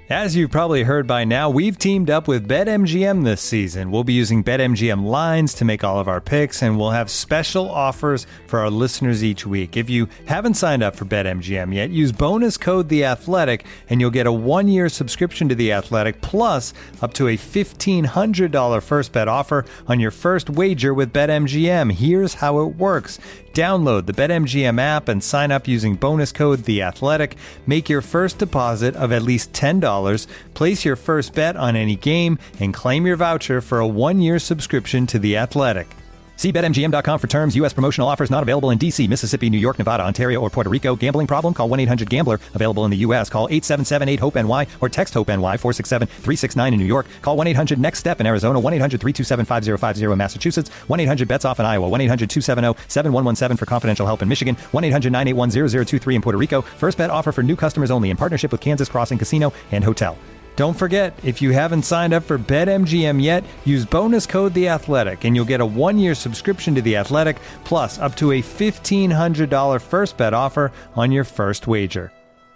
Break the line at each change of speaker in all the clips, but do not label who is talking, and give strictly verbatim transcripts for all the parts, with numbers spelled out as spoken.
As you've probably heard by now, we've teamed up with BetMGM this season. We'll be using BetMGM lines to make all of our picks, and we'll have special offers for our listeners each week. If you haven't signed up for BetMGM yet, use bonus code The Athletic, and you'll get a one-year subscription to The Athletic, plus up to a fifteen hundred dollars first bet offer on your first wager with BetMGM. Here's how it works. Download the BetMGM app and sign up using bonus code The Athletic. Make your first deposit of at least ten dollars. Place your first bet on any game and claim your voucher for a one-year subscription to The Athletic. See Bet M G M dot com for terms. U S promotional offers not available in D C, Mississippi, New York, Nevada, Ontario, or Puerto Rico. Gambling problem? Call one eight hundred gambler. Available in the U S. Call eight seven seven eight hope N Y or text HOPE-NY four six seven three six nine in New York. Call one eight hundred next step in Arizona. one eight hundred three two seven five zero five zero in Massachusetts. one eight hundred bets off in Iowa. one eight hundred two seven zero seven one one seven for confidential help in Michigan. one eight hundred nine eight one zero zero two three in Puerto Rico. First bet offer for new customers only in partnership with Kansas Crossing Casino and Hotel. Don't forget, if you haven't signed up for BetMGM yet, use bonus code The Athletic, and you'll get a one-year subscription to The Athletic, plus up to a fifteen hundred dollars first bet offer on your first wager.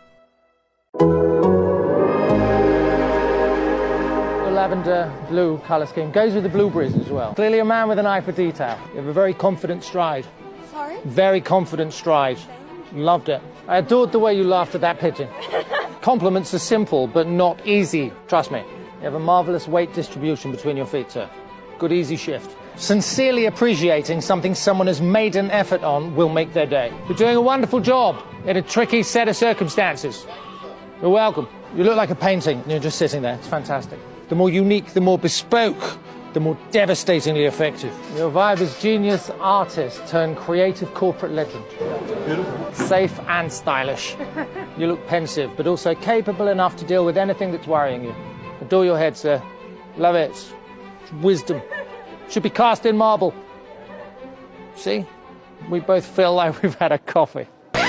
The lavender blue colour scheme goes with the blueberries as well. Clearly a man with an eye for detail. You have a very confident stride.
Sorry?
Very confident stride. Loved it. I adored the way you laughed at that pigeon. Compliments are simple, but not easy. Trust me. You have a marvellous weight distribution between your feet, sir. Good, easy shift. Sincerely appreciating something someone has made an effort on will make their day. You're doing a wonderful job in a tricky set of circumstances. You're welcome. You look like a painting, and you're just sitting there. It's fantastic. The more unique, the more bespoke, the more devastatingly effective. Your vibe is genius artist turned creative corporate legend. Beautiful. Safe and stylish. You look pensive, but also capable enough to deal with anything that's worrying you. Adore your head, sir. Love it. It's wisdom. Should be cast in marble. See? We both feel like we've had a coffee.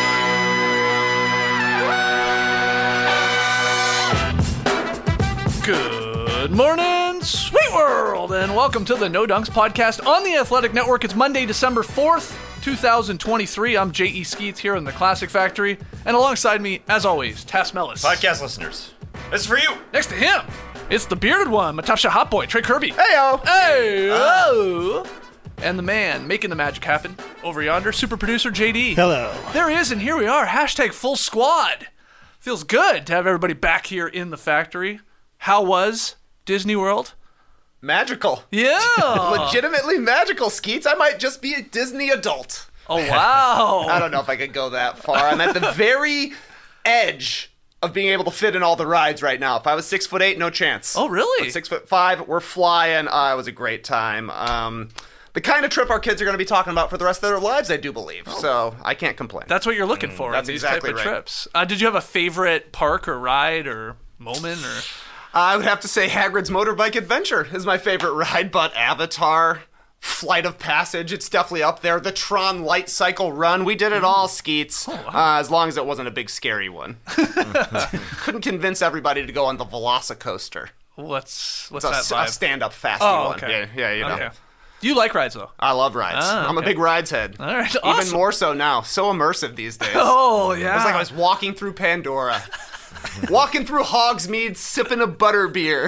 Good morning, sweet world, and welcome to the No Dunks podcast on the Athletic Network. It's Monday, December fourth, twenty twenty-three. I'm J E. Skeets here in the Classic Factory, and alongside me, as always, Tass Mellis.
Podcast listeners, this is for you.
Next to him, it's the bearded one, Matapsha Hot Boy, Trey Kirby.
Hey-o.
Hey-o. And the man making the magic happen over yonder, super producer J D.
Hello.
There he is, and here we are, hashtag full squad. Feels good to have everybody back here in the factory. How was Disney World?
Magical.
Yeah.
Legitimately magical, Skeets. I might just be a Disney adult.
Oh, wow.
I don't know if I could go that far. I'm at the very edge of being able to fit in all the rides right now. If I was six foot eight, no chance.
Oh, really?
But six foot five, we're flying. Uh, it was a great time. Um, the kind of trip our kids are going to be talking about for the rest of their lives, I do believe. Oh. So I can't complain.
That's what you're looking for
That's
in these
exactly
type of
right.
trips. Uh, did you have a favorite park or ride or moment or...
I would have to say Hagrid's Motorbike Adventure is my favorite ride, but Avatar, Flight of Passage, it's definitely up there. The Tron Light Cycle Run, we did it all, Skeets, oh, wow. uh, as long as it wasn't a big scary one. Couldn't convince everybody to go on the Velocicoaster.
What's what's
it's
that
a,
vibe?
a stand-up fasty
oh,
one.
okay.
Yeah, yeah, you know.
Okay. Do you like rides, though?
I love rides.
Ah,
I'm
okay.
a big rides head.
All right,
Even
awesome.
more so now. So immersive these days.
Oh, yeah.
It was like I was walking through Pandora. Walking through Hogsmeade, sipping a butter beer.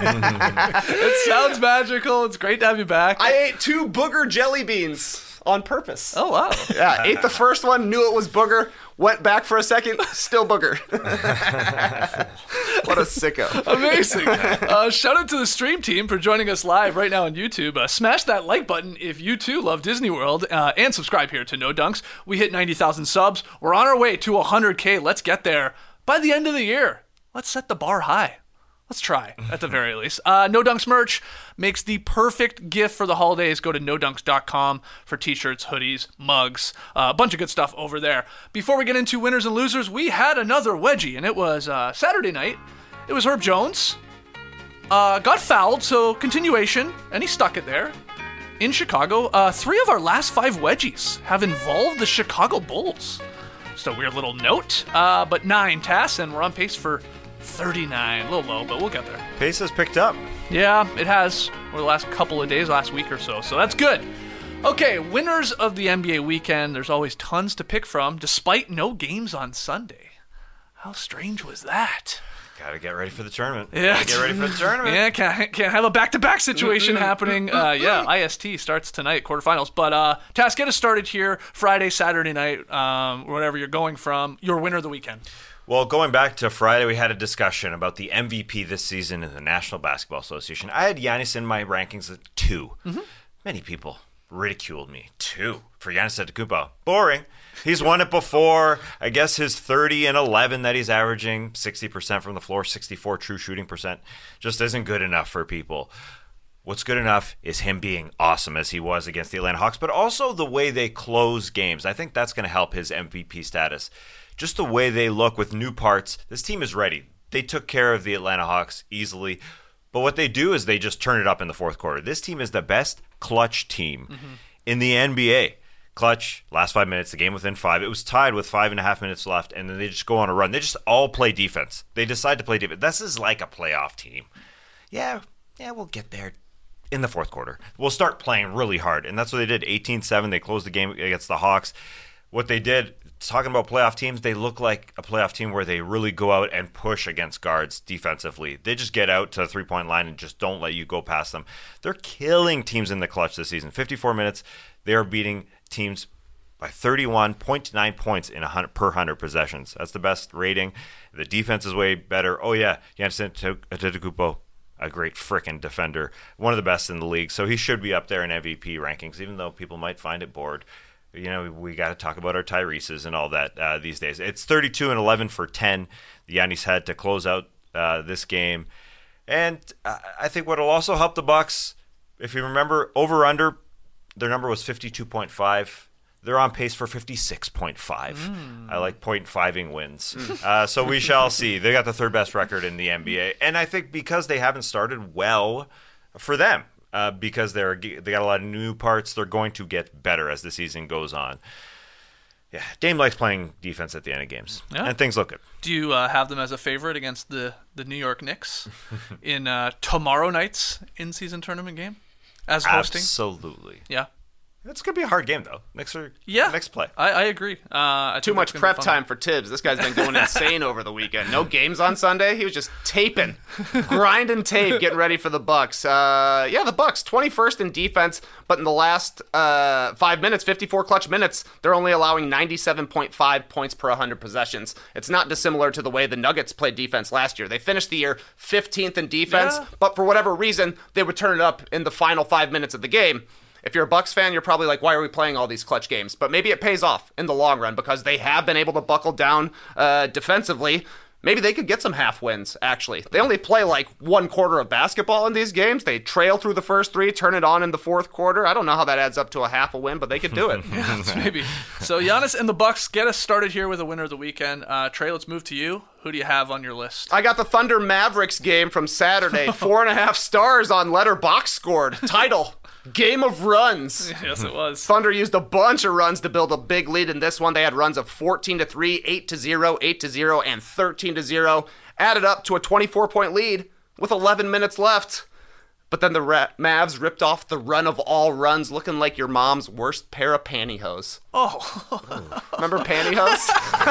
It sounds magical. It's great to have you back.
I ate two booger jelly beans on purpose.
Oh, wow.
Yeah, ate the first one, knew it was booger, went back for a second, still booger. What a sicko.
Amazing. Uh, shout out to the stream team for joining us live right now on YouTube. Uh, smash that like button if you too love Disney World, uh, and subscribe here to No Dunks. We hit ninety thousand subs. We're on our way to one hundred K. Let's get there by the end of the year. Let's set the bar high. Let's try, at the very least. Uh, No Dunks merch makes the perfect gift for the holidays. Go to no dunks dot com for t-shirts, hoodies, mugs, uh, a bunch of good stuff over there. Before we get into winners and losers, we had another wedgie, and it was uh, Saturday night. It was Herb Jones. Uh, got fouled, so continuation, and he stuck it there. In Chicago, uh, three of our last five wedgies have involved the Chicago Bulls. Just a weird little note, uh, but nine tasks, and we're on pace for thirty-nine. A little low, but we'll get there.
Pace has picked up.
Yeah, it has over the last couple of days, last week or so, so that's good. Okay, winners of the N B A weekend. There's always tons to pick from, despite no games on Sunday. How strange was that?
Gotta get ready for the tournament.
Yeah.
Gotta get ready for the tournament.
Yeah, can't, can't have a back-to-back situation happening. Uh, yeah, I S T starts tonight, quarterfinals. But uh, Tass, get us started here Friday, Saturday night, um, wherever you're going from. Your winner of the weekend.
Well, going back to Friday, we had a discussion about the M V P this season in the National Basketball Association. I had Giannis in my rankings at two. Mm-hmm. Many people ridiculed me. Two for Giannis Antetokounmpo. Boring. He's won it before. I guess his thirty and eleven that he's averaging, sixty percent from the floor, sixty-four true shooting percent, just isn't good enough for people. What's good enough is him being awesome as he was against the Atlanta Hawks, but also the way they close games. I think that's going to help his M V P status. Just the way they look with new parts. This team is ready. They took care of the Atlanta Hawks easily. But what they do is they just turn it up in the fourth quarter. This team is the best clutch team mm-hmm. in the N B A. Clutch, last five minutes, the game within five. It was tied with five and a half minutes left, and then they just go on a run. They just all play defense. They decide to play defense. This is like a playoff team. Yeah, yeah, we'll get there in the fourth quarter. We'll start playing really hard, and that's what they did. eighteen seven, they closed the game against the Hawks. What they did, talking about playoff teams, they look like a playoff team where they really go out and push against guards defensively. They just get out to the three-point line and just don't let you go past them. They're killing teams in the clutch this season. fifty-four minutes, they are beating teams by thirty-one point nine points in one hundred, per one hundred possessions. That's the best rating. The defense is way better. Oh, yeah, Giannis Antetokounmpo, a great frickin' defender, one of the best in the league. So he should be up there in M V P rankings, even though people might find it bored. You know, we got to talk about our Tyrese's and all that uh, these days. It's thirty-two and eleven for ten. The Yannis had to close out uh, this game. And uh, I think what will also help the Bucks, if you remember, over-under, their number was fifty-two point five. They're on pace for fifty-six point five. Mm. I like point fiving wins. uh, so we shall see. They got the third best record in the N B A. And I think because they haven't started well for them, uh, because they're they got a lot of new parts, they're going to get better as the season goes on. Yeah, Dame likes playing defense at the end of games, yeah. and things look good.
Do you uh, have them as a favorite against the, the New York Knicks in uh, tomorrow night's in-season tournament game? As hosting?
Absolutely.
Yeah.
It's going to be a hard game, though. Knicks are
yeah.
Knicks play.
I, I agree. Uh, I
Too much prep time for Tibbs. This guy's been going insane over the weekend. No games on Sunday. He was just taping, grinding tape, getting ready for the Bucks. Uh, yeah, the Bucks, twenty-first in defense, but in the last uh, five minutes, fifty-four clutch minutes, they're only allowing ninety-seven point five points per one hundred possessions. It's not dissimilar to the way the Nuggets played defense last year. They finished the year fifteenth in defense, yeah. but for whatever reason, they would turn it up in the final five minutes of the game. If you're a Bucks fan, you're probably like, why are we playing all these clutch games? But maybe it pays off in the long run because they have been able to buckle down uh, defensively. Maybe they could get some half wins, actually. They only play like one quarter of basketball in these games. They trail through the first three, turn it on in the fourth quarter. I don't know how that adds up to a half a win, but they could do it.
yeah, maybe. So Giannis and the Bucks get us started here with a winner of the weekend. Uh, Trey, let's move to you. Who do you have on your list?
I got the Thunder Mavericks game from Saturday. Four and a half stars on Letterboxd scored. Title. Game of runs.
Yes, it was.
Thunder used a bunch of runs to build a big lead in this one. They had runs of fourteen to three, eight to zero, eight to zero, and thirteen to zero. Added up to a twenty-four point lead with eleven minutes left. But then the Mavs ripped off the run of all runs, looking like your mom's worst pair of pantyhose.
Oh.
Remember pantyhose?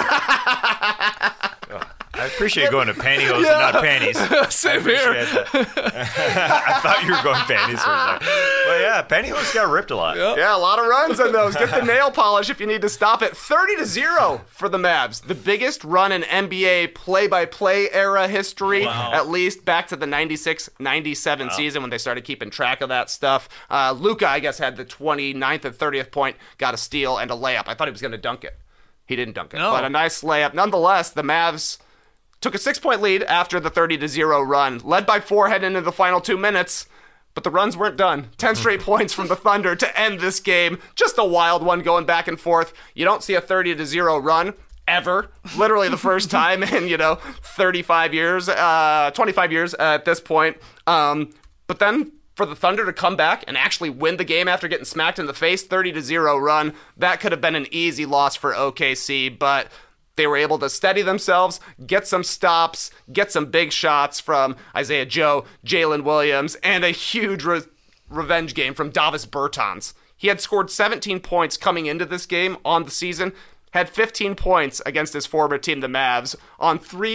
I appreciate going to pantyhose yeah. and not panties.
Same here.
I thought you were going panties for a second. But yeah, pantyhose got ripped a lot.
Yep. Yeah, a lot of runs on those. Get the nail polish if you need to stop it. thirty to zero for the Mavs. The biggest run in N B A play-by-play era history, wow. at least back to the ninety-six ninety-seven wow. season when they started keeping track of that stuff. Uh, Luka, I guess, had the twenty-ninth and thirtieth point, got a steal and a layup. I thought he was going to dunk it. He didn't dunk it, no. but a nice layup. Nonetheless, the Mavs took a six-point lead after the thirty to zero run, led by four heading into the final two minutes, but the runs weren't done. Ten straight points from the Thunder to end this game. Just a wild one going back and forth. You don't see a thirty to zero run ever. Literally the first time in, you know, thirty-five years, uh, twenty-five years at this point. Um, but then for the Thunder to come back and actually win the game after getting smacked in the face, thirty to zero run, that could have been an easy loss for O K C, but they were able to steady themselves, get some stops, get some big shots from Isaiah Joe, Jalen Williams, and a huge re- revenge game from Davis Bertans. He had scored seventeen points coming into this game on the season, had fifteen points against his former team, the Mavs, on three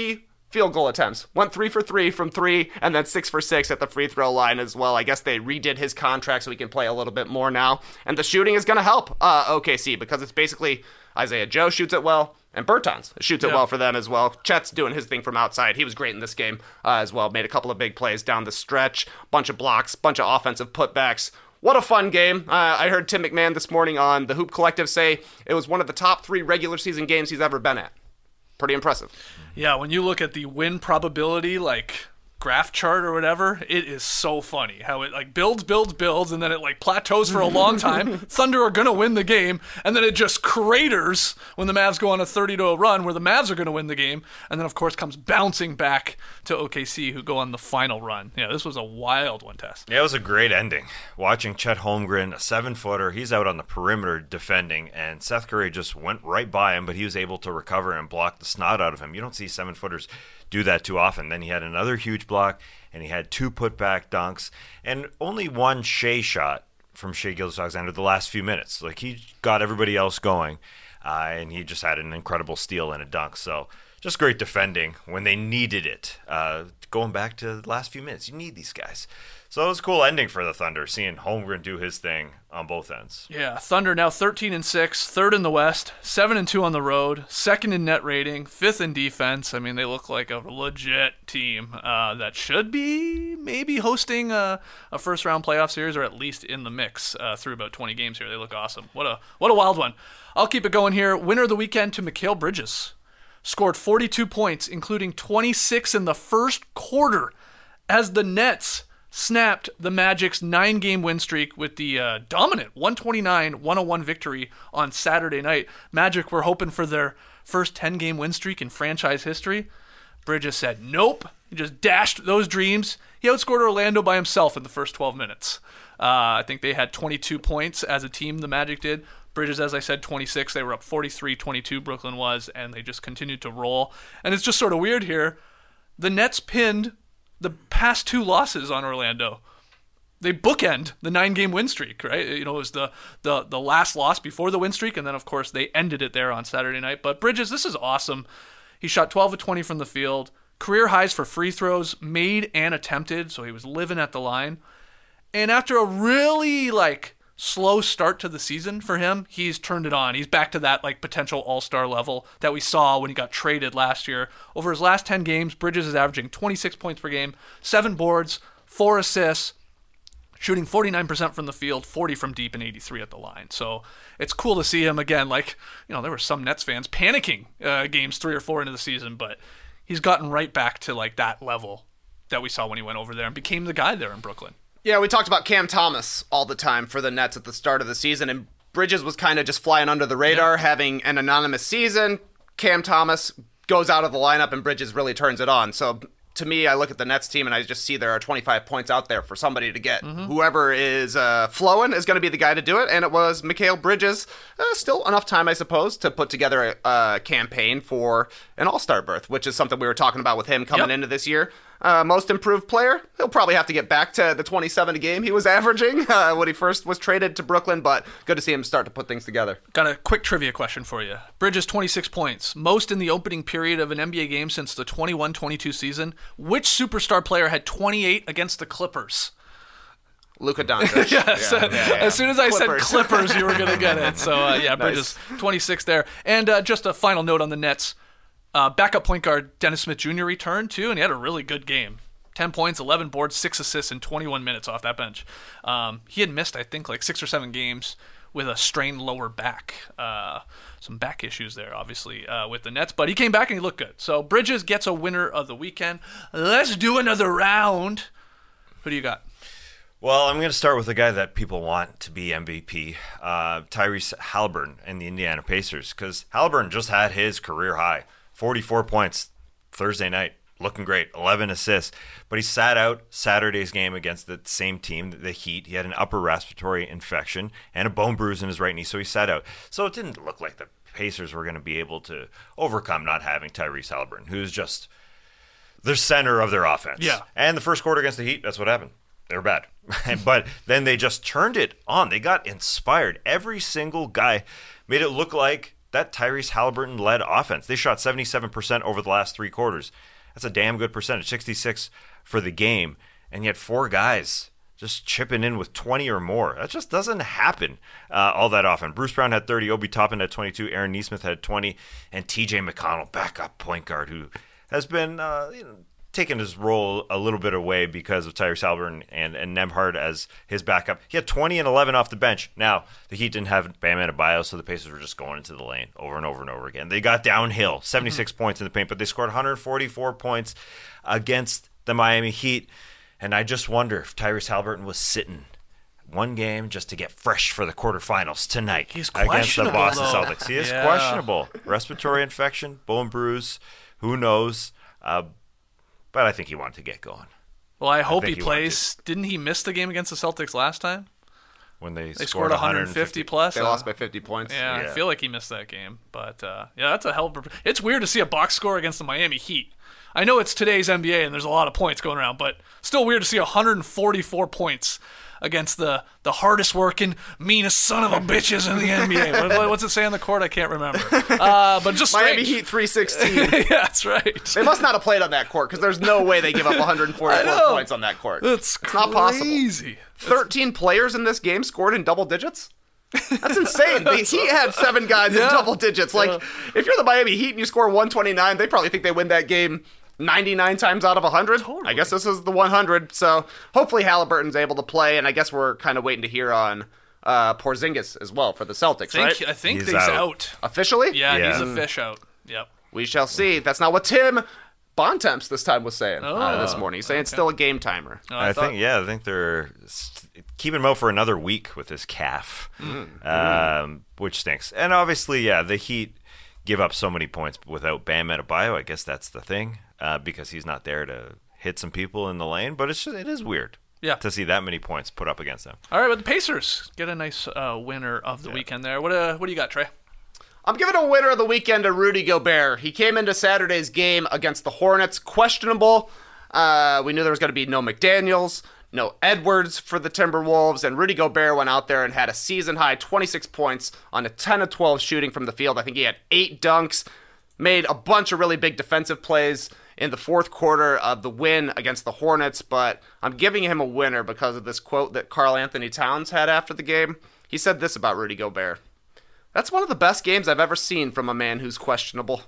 field goal attempts. Went three for three from three, and then six for six at the free throw line as well. I guess they redid his contract so he can play a little bit more now. And the shooting is going to help uh, O K C because it's basically Isaiah Joe shoots it well, and Bertans shoots it
yeah.
well for them as well. Chet's doing his thing from outside. He was great in this game uh, as well. Made a couple of big plays down the stretch, bunch of blocks, bunch of offensive putbacks. What a fun game. Uh, I heard Tim McMahon this morning on the Hoop Collective say it was one of the top three regular season games he's ever been at. Pretty impressive.
Yeah, when you look at the win probability, like graph chart or whatever, it is so funny how it like builds, builds, builds, and then it like plateaus for a long time. Thunder are gonna win the game, and then it just craters when the Mavs go on a thirty to a run where the Mavs are gonna win the game, and then of course comes bouncing back to O K C who go on the final run. Yeah, this was a wild one, Tess.
Yeah, it was a great ending. Watching Chet Holmgren, a seven-footer, he's out on the perimeter defending, and Seth Curry just went right by him, but he was able to recover and block the snot out of him. You don't see seven-footers do that too often. Then he had another huge block, and he had two putback dunks, and only one Shea shot from Shai Gilgeous-Alexander the last few minutes. Like, he got everybody else going, uh, and he just had an incredible steal and a dunk. So just great defending when they needed it. Uh, going back to the last few minutes, you need these guys. So it was a cool ending for the Thunder, seeing Holmgren do his thing on both ends.
Yeah, Thunder now thirteen and six, third in the West, seven and two on the road, second in net rating, fifth in defense. I mean, they look like a legit team uh, that should be maybe hosting a, a first-round playoff series, or at least in the mix uh, through about twenty games here. They look awesome. What a what a wild one. I'll keep it going here. Winner of the weekend to Mikal Bridges. Scored forty-two points, including twenty-six in the first quarter, as the Nets snapped the Magic's nine-game win streak with the uh, dominant one twenty-nine one oh one victory on Saturday night. Magic were hoping for their first ten-game win streak in franchise history. Bridges said nope. He just dashed those dreams. He outscored Orlando by himself in the first twelve minutes. Uh, I think they had twenty-two points as a team, the Magic did. Bridges, as I said, twenty-six. They were up forty-three twenty-two, Brooklyn was, and they just continued to roll. And it's just sort of weird here. The Nets pinned the past two losses on Orlando. They bookend the nine-game win streak, right? You know, it was the, the the last loss before the win streak, and then, of course, they ended it there on Saturday night. But Bridges, this is awesome. He shot twelve of twenty from the field, career highs for free throws, made and attempted, so he was living at the line. And after a really, like, slow start to the season for him, he's turned it on. He's back to that like potential all-star level that we saw when he got traded last year. Over his last ten games, Bridges is averaging twenty-six points per game, seven boards, four assists, shooting forty-nine percent from the field, forty from deep, and eighty-three at the line. So it's cool to see him again. Like, you know, there were some Nets fans panicking uh, games three or four into the season, but he's gotten right back to like that level that we saw when he went over there and became the guy there in Brooklyn.
Yeah, we talked about Cam Thomas all the time for the Nets at the start of the season, and Bridges was kind of just flying under the radar, yeah. having an anonymous season. Cam Thomas goes out of the lineup, and Bridges really turns it on. So to me, I look at the Nets team, and I just see there are twenty-five points out there for somebody to get. Mm-hmm. Whoever is uh, flowing is going to be the guy to do it, and it was Mikal Bridges. Uh, still enough time, I suppose, to put together a, a campaign for an all-star berth, which is something we were talking about with him coming yep. into this year. Uh, most improved player, he'll probably have to get back to the twenty-seven a game he was averaging uh, when he first was traded to Brooklyn, but good to see him start to put things together.
Got a quick trivia question for you. Bridges, twenty-six points, most in the opening period of an N B A game since the twenty-one twenty-two season. Which superstar player had twenty-eight against the Clippers?
Luka Doncic.
yes. Yeah, yeah, yeah. As soon as I Clippers. said Clippers, you were going to get it. So, uh, yeah, Bridges, nice. twenty-six there. And uh, just a final note on the Nets. Uh, backup point guard Dennis Smith Junior returned, too, and he had a really good game. ten points, eleven boards, six assists in twenty-one minutes off that bench. Um, he had missed, I think, like six or seven games with a strained lower back. Uh, some back issues there, obviously, uh, with the Nets. But he came back and he looked good. So Bridges gets a winner of the weekend. Let's do another round. Who do you got?
Well, I'm going to start with the guy that people want to be M V P, uh, Tyrese Haliburton and the Indiana Pacers, because Haliburton just had his career high. forty-four points Thursday night, looking great, eleven assists. But he sat out Saturday's game against the same team, the Heat. He had an upper respiratory infection and a bone bruise in his right knee, so he sat out. So it didn't look like the Pacers were going to be able to overcome not having Tyrese Haliburton, who's just the center of their offense.
Yeah.
And the first quarter against the Heat, that's what happened. They were bad. But then they just turned it on. They got inspired. Every single guy made it look like that Tyrese Haliburton-led offense. They shot seventy-seven percent over the last three quarters. That's a damn good percentage, sixty-six for the game. And yet four guys just chipping in with twenty or more. That just doesn't happen uh, all that often. Bruce Brown had thirty, Obi Toppin had twenty-two, Aaron Neesmith had twenty, and T J McConnell, backup point guard, who has been uh, you know, taking his role a little bit away because of Tyrese Haliburton and, and Nembhard as his backup. He had twenty and eleven off the bench. Now, the Heat didn't have Bam Adebayo, so the Pacers were just going into the lane over and over and over again. They got downhill, seventy-six mm-hmm. points in the paint, but they scored one hundred forty-four points against the Miami Heat. And I just wonder if Tyrese Haliburton was sitting one game just to get fresh for the quarterfinals tonight
He's
against the Boston
though.
Celtics. He is
yeah.
questionable. Respiratory infection, bone bruise, who knows? Uh, but I think he wanted to get going.
Well, I hope
I
he,
he
plays. Didn't he miss the game against the Celtics last time?
When they,
They
scored
scored one hundred fifty plus.
They
uh,
lost by fifty points.
Yeah,
Yeah.
I feel like he missed that game. But, uh, yeah, that's a hell of a... It's weird to see a box score against the Miami Heat. I know it's today's N B A and there's a lot of points going around, but still weird to see one hundred forty-four points against the, the hardest working, meanest son of a bitches in the N B A. What, what's it say on the court? I can't remember. Uh, but just
Miami
strange.
Heat three sixteen.
Yeah, that's right.
They must not have played on that court because there's no way they give up one hundred forty-four points on that court.
It's
It's not possible.
crazy.
thirteen players in this game scored in double digits? That's insane. The Heat had seven guys in
Yeah.
double digits. Like, if you're the Miami Heat and you score one twenty-nine, they probably think they win that game ninety-nine times out of one hundred.
Totally.
I guess this is the one hundred. So hopefully Halliburton's able to play, and I guess we're kind of waiting to hear on uh, Porzingis as well for the Celtics,
I
right?
think, I think
He's
he's
out.
out.
Officially?
Yeah,
Yeah.
he's a fish out. Yep.
We shall see. That's not what Tim Bontemps this time was saying uh,
Oh,
this morning. He's saying it's still a game timer.
No,
I,
thought-
think, yeah, I think they're keeping him out for another week with his calf,
Mm.
um, which stinks. And obviously, yeah, the Heat give up so many points without Bam Adebayo. I guess that's the thing, uh, because he's not there to hit some people in the lane. But it's just, it is weird
Yeah.
to see that many points put up against them.
All right, but the Pacers get a nice uh, winner of the weekend there. What uh, what do you got, Trey?
I'm giving a winner of the weekend to Rudy Gobert. He came into Saturday's game against the Hornets questionable. Uh, we knew there was going to be no McDaniels, no Edwards for the Timberwolves, and Rudy Gobert went out there and had a season-high twenty-six points on a ten of twelve shooting from the field. I think he had eight dunks, made a bunch of really big defensive plays in the fourth quarter of the win against the Hornets, but I'm giving him a winner because of this quote that Karl Anthony Towns had after the game. He said this about Rudy Gobert: "That's one of the best games I've ever seen from a man who's questionable."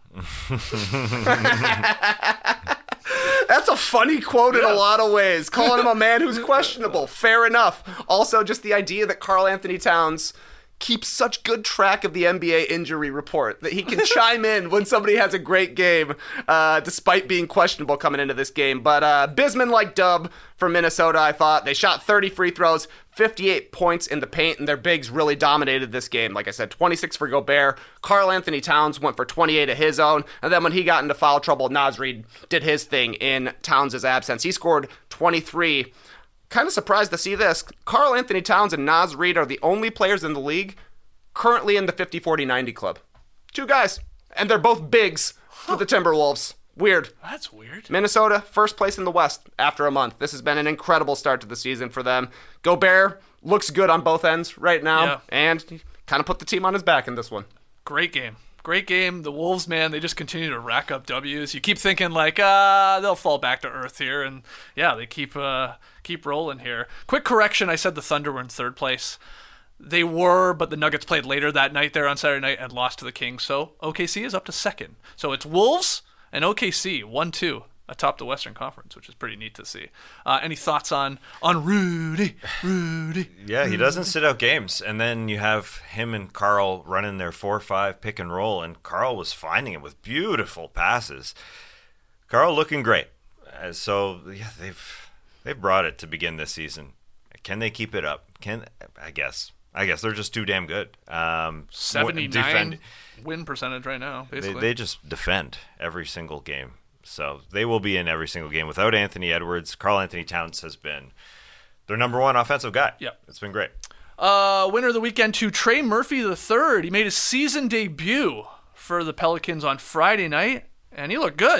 That's a funny quote in a lot of ways. Calling him a man who's questionable. Fair enough. Also, just the idea that Karl Anthony Towns keeps such good track of the N B A injury report that he can chime in when somebody has a great game, uh, despite being questionable coming into this game. But uh, Bisman-like dub for Minnesota, I thought. They shot thirty free throws, fifty-eight points in the paint, and their bigs really dominated this game. Like I said, twenty-six for Gobert. Karl Anthony Towns went for twenty-eight of his own, and then when he got into foul trouble, Naz Reid did his thing in Towns' absence. He scored twenty-three. Kind of surprised to see this. Karl Anthony Towns and Naz Reid are the only players in the league currently in the fifty forty ninety club. Two guys. And they're both bigs for the Timberwolves. Weird.
That's weird.
Minnesota, first place in the West after a month. This has been an incredible start to the season for them. Gobert looks good on both ends right now,
Yeah.
and he kind of put the team on his back in this one.
Great game. Great game. The Wolves, man, they just continue to rack up W's. You keep thinking like, ah, they'll fall back to earth here, and yeah, they keep uh, keep rolling here. Quick correction: I said the Thunder were in third place. They were, but the Nuggets played later that night there on Saturday night and lost to the Kings. So O K C is up to second. So it's Wolves and O K C one two atop the Western Conference, which is pretty neat to see. Uh, any thoughts on on Rudy? Rudy?
Yeah, he doesn't sit out games. And then you have him and Karl running their four five pick and roll, and Karl was finding it with beautiful passes. Karl looking great. Uh, so, yeah, they've they've brought it to begin this season. Can they keep it up? Can I guess. I guess they're just too damn good. Um,
seventy-nine
defend,
win percentage right now,
they,
basically.
they just defend every single game. So they will be in every single game. Without Anthony Edwards, Karl Anthony Towns has been their number one offensive guy.
Yep.
It's been great.
Uh, winner of the weekend to Trey Murphy the third. He made his season debut for the Pelicans on Friday night, and he looked good.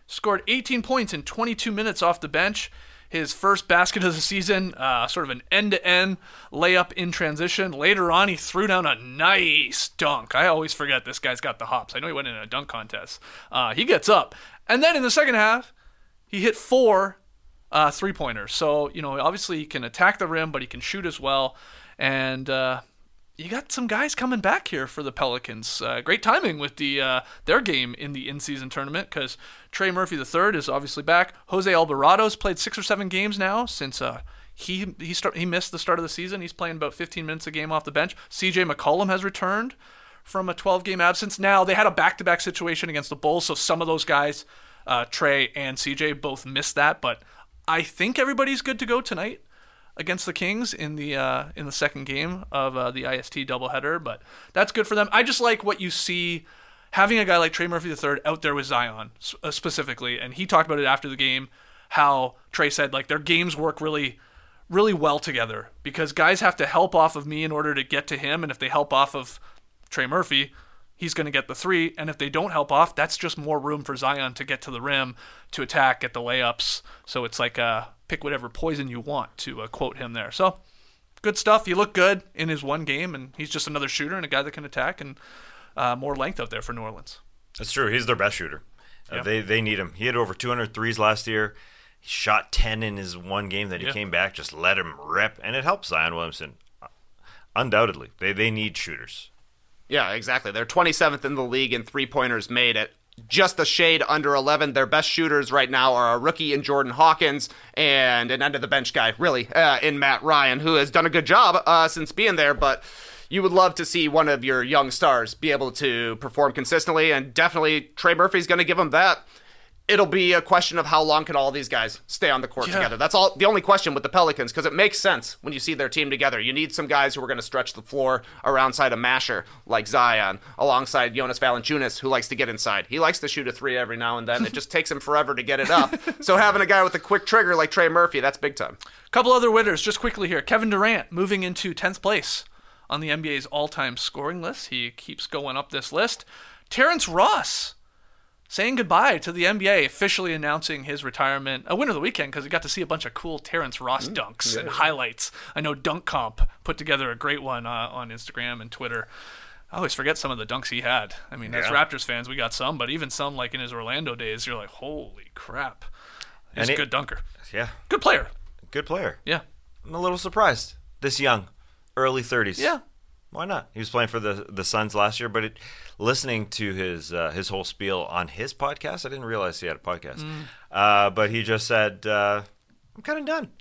scored eighteen points in twenty-two minutes off the bench. His first basket of the season, uh, sort of an end-to-end layup in transition. Later on, he threw down a nice dunk. I always forget this guy's got the hops. I know he went in a dunk contest. Uh, he gets up. And then in the second half, he hit four uh, three-pointers. So, you know, obviously he can attack the rim, but he can shoot as well. And uh, you got some guys coming back here for the Pelicans. Uh, great timing with the uh, their game in the in-season tournament because Trey Murphy the third is obviously back. Jose Alvarado's played six or seven games now since uh, he he start, he missed the start of the season. He's playing about fifteen minutes a game off the bench. C J McCollum has returned from a twelve-game absence. Now, they had a back-to-back situation against the Bulls, so some of those guys, uh, Trey and C J, both missed that. But I think everybody's good to go tonight against the Kings in the uh, in the second game of uh, the I S T doubleheader, but that's good for them. I just like what you see having a guy like Trey Murphy the third out there with Zion uh, specifically, and he talked about it after the game, how Trey said like their games work really, really well together because guys have to help off of me in order to get to him, and if they help off of Trey Murphy, he's going to get the three, and if they don't help off, that's just more room for Zion to get to the rim, to attack, get the layups, so it's like a pick whatever poison you want, to uh, quote him there. So, good stuff. He looked good in his one game, and he's just another shooter and a guy that can attack, and uh, more length out there for New Orleans.
That's true. He's their best shooter. Uh,
Yeah.
They they need him. He had over two hundred threes last year. He shot ten in his one game that he
Yeah.
came back. Just let him rip, and it helps Zion Williamson. Undoubtedly. They, they need shooters.
Yeah, exactly. They're twenty-seventh in the league in three-pointers made at just a shade under eleven. Their best shooters right now are a rookie in Jordan Hawkins and an end-of-the-bench guy, really, uh, in Matt Ryan, who has done a good job uh, since being there, but you would love to see one of your young stars be able to perform consistently, and definitely Trey Murphy's going to give them that. It'll be a question of how long can all these guys stay on the court
Yeah.
together. That's all the only question with the Pelicans, because it makes sense when you see their team together. You need some guys who are going to stretch the floor around side a masher like Zion, alongside Jonas Valanciunas, who likes to get inside. He likes to shoot a three every now and then. It just takes him forever to get it up. So having a guy with a quick trigger like Trey Murphy, that's big time.
Couple other winners just quickly here. Kevin Durant moving into tenth place on the N B A's all-time scoring list. He keeps going up this list. Terrence Ross saying goodbye to the N B A, officially announcing his retirement. A win of the weekend because we got to see a bunch of cool Terrence Ross dunks and highlights. I know Dunk Comp put together a great one uh, on Instagram and Twitter. I always forget some of the dunks he had. I mean, as
Yeah.
Raptors fans, we got some, but even some like in his Orlando days, you're like, holy crap. He's
And
a
it-
good dunker.
Yeah.
Good player.
Good player.
Yeah.
I'm a little surprised. This young. Early thirties.
Yeah.
Why not? He was playing for the the Suns last year, but it, listening to his uh, his whole spiel on his podcast, I didn't realize he had a podcast.
Mm.
Uh, but he just said, uh, "I'm kind of done.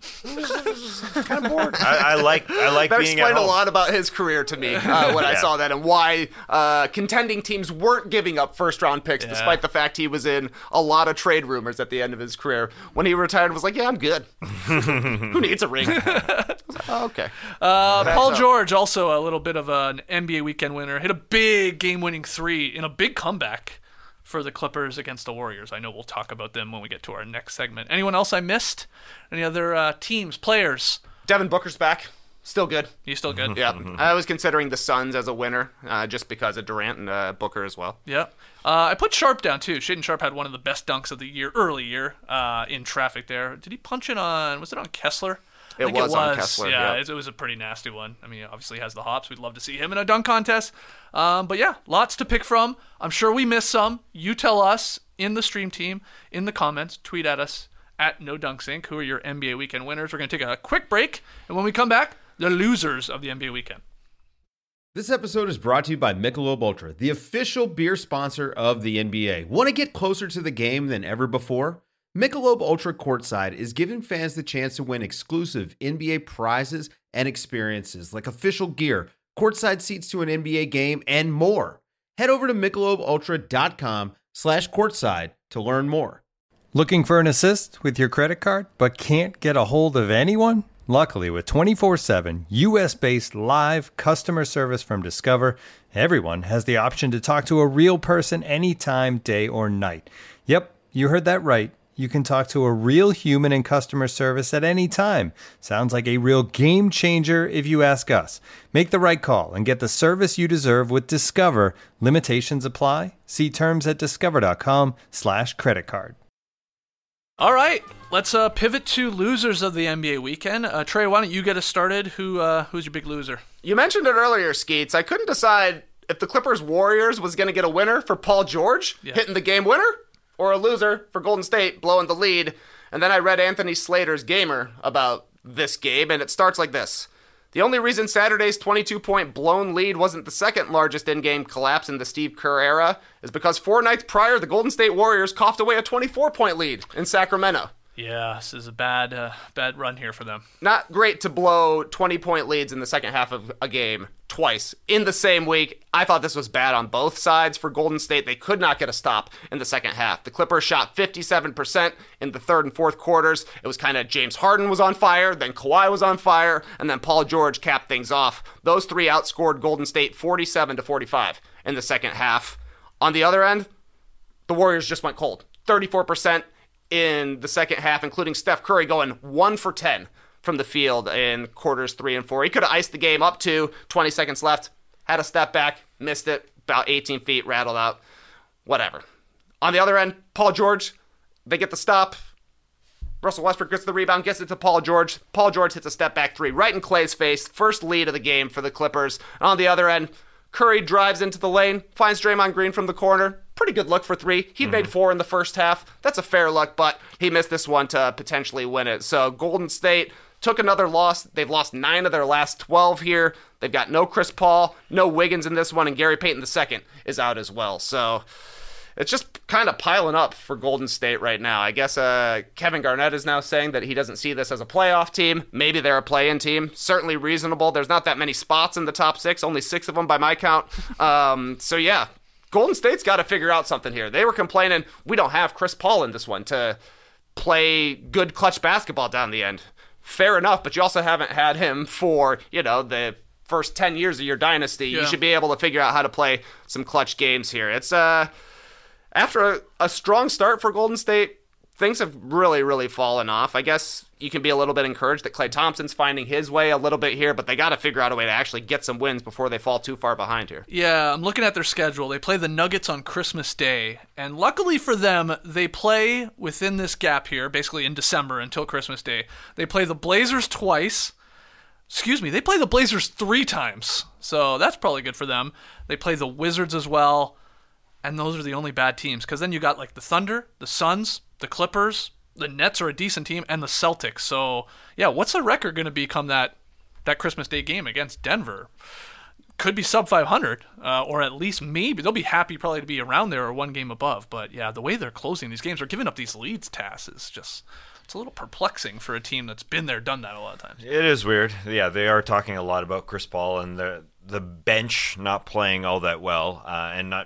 I'm kind of bored. I, I like I like
That
being at
explained a
home."
lot about his career to me uh, when I
Yeah.
saw that, and why uh, contending teams weren't giving up first-round picks,
Yeah.
despite the fact he was in a lot of trade rumors at the end of his career. When he retired, was like, "Yeah, I'm good. Who needs a ring?" I was like, oh, okay.
Uh, Paul
so-
George, also a little bit of an N B A weekend winner, hit a big game-winning three in a big comeback for the Clippers against the Warriors. I know we'll talk about them when we get to our next segment. Anyone else I missed? Any other uh, teams, players?
Devin Booker's back. Still good.
You still good?
Yeah, I was considering the Suns as a winner, uh, just because of Durant and uh, Booker as well.
Yeah. Uh, I put Sharp down, too. Shaden Sharp had one of the best dunks of the year, early year, uh, in traffic there. Did he punch it on, was it on Kessler? I
It
think
was on Kessler,
Yeah,
yeah.
it, it was a pretty nasty one. I mean, he obviously has the hops. We'd love to see him in a dunk contest. Um, but yeah, lots to pick from. I'm sure we missed some. You tell us in the stream team, in the comments, tweet at us at No Dunks Incorporated. Who are your N B A weekend winners? We're going to take a quick break, and when we come back, the losers of the N B A weekend.
This episode is brought to you by Michelob Ultra, the official beer sponsor of the N B A. Want to get closer to the game than ever before? Michelob Ultra Courtside is giving fans the chance to win exclusive N B A prizes and experiences like official gear, courtside seats to an N B A game, and more. Head over to michelobultra.com slash courtside to learn more.
Looking for an assist with your credit card, but can't get a hold of anyone? Luckily, with twenty-four seven U S-based live customer service from Discover, everyone has the option to talk to a real person anytime, day or night. Yep, you heard that right. You can talk to a real human in customer service at any time. Sounds like a real game changer if you ask us. Make the right call and get the service you deserve with Discover. Limitations apply. See terms at discover.com slash credit card.
All right, let's uh, pivot to losers of the N B A weekend. Uh, Trey, why don't you get us started? Who uh, Who's your big loser?
You mentioned it earlier, Skeets. I couldn't decide if the Clippers Warriors was going to get a winner for Paul George
Yeah.
hitting the game winner, or a loser for Golden State blowing the lead. And then I read Anthony Slater's Gamer about this game, and it starts like this. The only reason Saturday's twenty-two point blown lead wasn't the second largest in-game collapse in the Steve Kerr era is because four nights prior, the Golden State Warriors coughed away a twenty-four point lead in Sacramento.
Yeah, this is a bad, uh, bad run here for them.
Not great to blow twenty point leads in the second half of a game twice in the same week. I thought this was bad on both sides for Golden State. They could not get a stop in the second half. The Clippers shot fifty-seven percent in the third and fourth quarters. It was kind of James Harden was on fire, then Kawhi was on fire, and then Paul George capped things off. Those three outscored Golden State forty-seven to forty-five in the second half. On the other end, the Warriors just went cold. thirty-four percent in the second half, including Steph Curry going one for ten from the field in quarters three and four. He could have iced the game up to twenty seconds left, had a step back, missed it, about eighteen feet, rattled out, whatever. On the other end, Paul George, they get the stop. Russell Westbrook gets the rebound, gets it to Paul George. Paul George hits a step back three right in Clay's face, first lead of the game for the Clippers. And on the other end, Curry drives into the lane, finds Draymond Green from the corner. Pretty good look for three. He mm-hmm. made four in the first half. That's a fair look, but he missed this one to potentially win it. So Golden State took another loss. They've lost nine of their last twelve here. They've got no Chris Paul, no Wiggins in this one, and Gary Payton the second is out as well. So it's just kind of piling up for Golden State right now. I guess uh, Kevin Garnett is now saying that he doesn't see this as a playoff team. Maybe they're a play-in team. Certainly reasonable. There's not that many spots in the top six, only six of them by my count. Um, so yeah, Golden State's got to figure out something here. They were complaining, we don't have Chris Paul in this one to play good clutch basketball down the end. Fair enough, but you also haven't had him for, you know, the first ten years of your dynasty. Yeah. You should be able to figure out how to play some clutch games here. It's uh, after a, a strong start for Golden State, things have really, really fallen off. I guess you can be a little bit encouraged that Klay Thompson's finding his way a little bit here, but they got to figure out a way to actually get some wins before they fall too far behind here.
Yeah, I'm looking at their schedule. They play the Nuggets on Christmas Day, and luckily for them, they play within this gap here, basically in December until Christmas Day. They play the Blazers twice. Excuse me, they play the Blazers three times, so that's probably good for them. They play the Wizards as well, and those are the only bad teams, because then you got like the Thunder, the Suns, the Clippers, the Nets are a decent team, and the Celtics. So, yeah, what's the record going to be come that, that Christmas Day game against Denver? Could be sub five hundred, uh, or at least maybe. They'll be happy probably to be around there or one game above. But, yeah, the way they're closing these games or giving up these leads, Tass, is just it's a little perplexing for a team that's been there, done that a lot of times.
It is weird. Yeah, they are talking a lot about Chris Paul and the, the bench not playing all that well uh, and not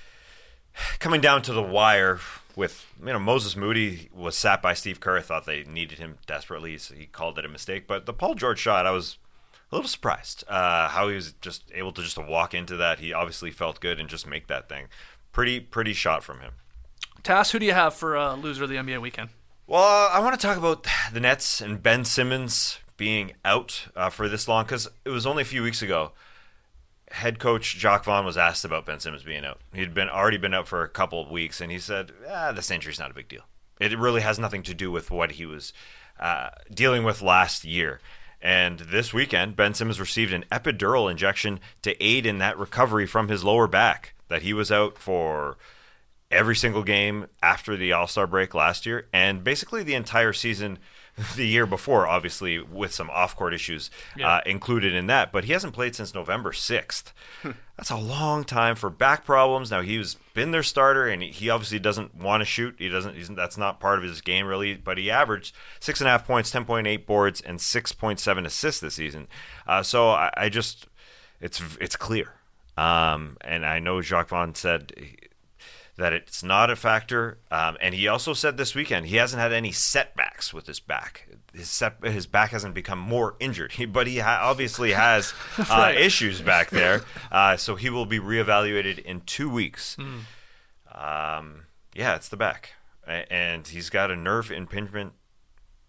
coming down to the wire. With, you know, Moses Moody was sat by Steve Kerr. I thought they needed him desperately, so he called it a mistake. But the Paul George shot, I was a little surprised uh, how he was just able to just walk into that. He obviously felt good and just make that thing. Pretty, pretty shot from him.
Tass, who do you have for uh, loser of the N B A weekend?
Well, uh, I want to talk about the Nets and Ben Simmons being out uh, for this long, because it was only a few weeks ago. Head coach Jacques Vaughn was asked about Ben Simmons being out. He'd been already been out for a couple of weeks, and he said, ah, this injury's not a big deal. It really has nothing to do with what he was uh, dealing with last year. And this weekend, Ben Simmons received an epidural injection to aid in that recovery from his lower back that he was out for every single game after the All-Star break last year, and basically the entire season the year before, obviously, with some off-court issues yeah. uh, included in that. But he hasn't played since November sixth. Hmm. That's a long time for back problems. Now, he's been their starter, and he obviously doesn't want to shoot. He doesn't. He's, that's not part of his game, really. But he averaged six point five points, ten point eight boards, and six point seven assists this season. Uh, so I, I just – it's it's clear. Um, and I know Jacques Vaughn said – that it's not a factor, um, and he also said this weekend he hasn't had any setbacks with his back. His set, his back hasn't become more injured, he, but he ha- obviously has uh, right. issues back there. Uh, so he will be reevaluated in two weeks. Mm. Um, yeah, it's the back, and he's got a nerve impingement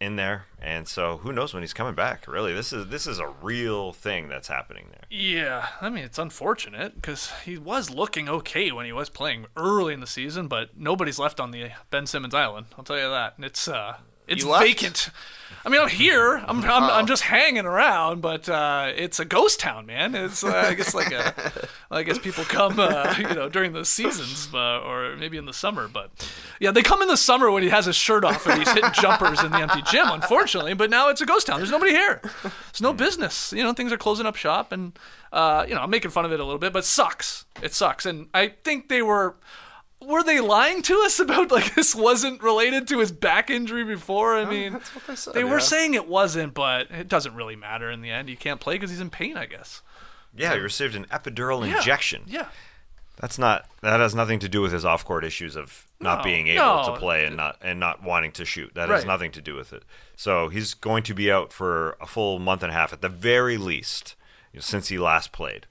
in there, and so who knows when he's coming back. Really, this is this is a real thing that's happening there.
Yeah, I mean, it's unfortunate because he was looking okay when he was playing early in the season, but nobody's left on the Ben Simmons Island. I'll tell you that. And it's uh, it's vacant. I mean, I'm here. I'm I'm, I'm just hanging around, but uh, it's a ghost town, man. It's uh, I guess like a, I guess people come, uh, you know, during the seasons, uh, or maybe in the summer. But yeah, they come in the summer when he has his shirt off and he's hitting jumpers in the empty gym, unfortunately. But now it's a ghost town. There's nobody here. There's no business. You know, things are closing up shop, and uh, you know, I'm making fun of it a little bit, but it sucks. It sucks, and I think they were. Were they lying to us about, like, this wasn't related to his back injury before? I mean,
that's what they said.
They
yeah.
were saying it wasn't, but it doesn't really matter in the end. He can't play because he's in pain, I guess.
Yeah, he received an epidural
Yeah.
injection.
Yeah.
That's not. That has nothing to do with his off-court issues of not
No,
being able
no.
to play and not and not wanting to shoot. That
Right.
has nothing to do with it. So he's going to be out for a full month and a half at the very least, you know, since he last played.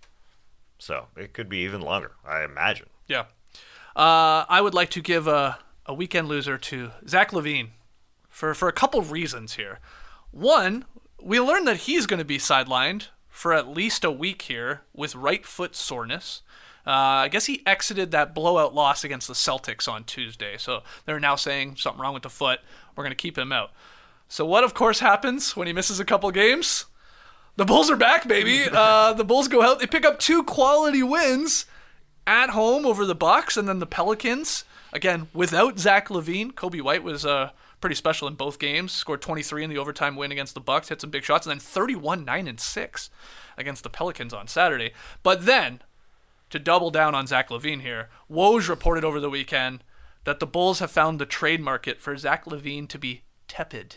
So it could be even longer, I imagine.
Yeah. Uh, I would like to give a, a weekend loser to Zach LaVine for, for a couple reasons here. One, we learned that he's going to be sidelined for at least a week here with right foot soreness. Uh, I guess he exited that blowout loss against the Celtics on Tuesday, so they're now saying something wrong with the foot. We're going to keep him out. So what, of course, happens when he misses a couple games? The Bulls are back, baby. Uh, the Bulls go out. They pick up two quality wins at home over the Bucks, and then the Pelicans, again, without Zach LaVine. Kobe White was uh, pretty special in both games, scored twenty-three in the overtime win against the Bucks, hit some big shots, and then thirty-one, nine, and six against the Pelicans on Saturday. But then, to double down on Zach LaVine here, Woj reported over the weekend that the Bulls have found the trade market for Zach LaVine to be tepid.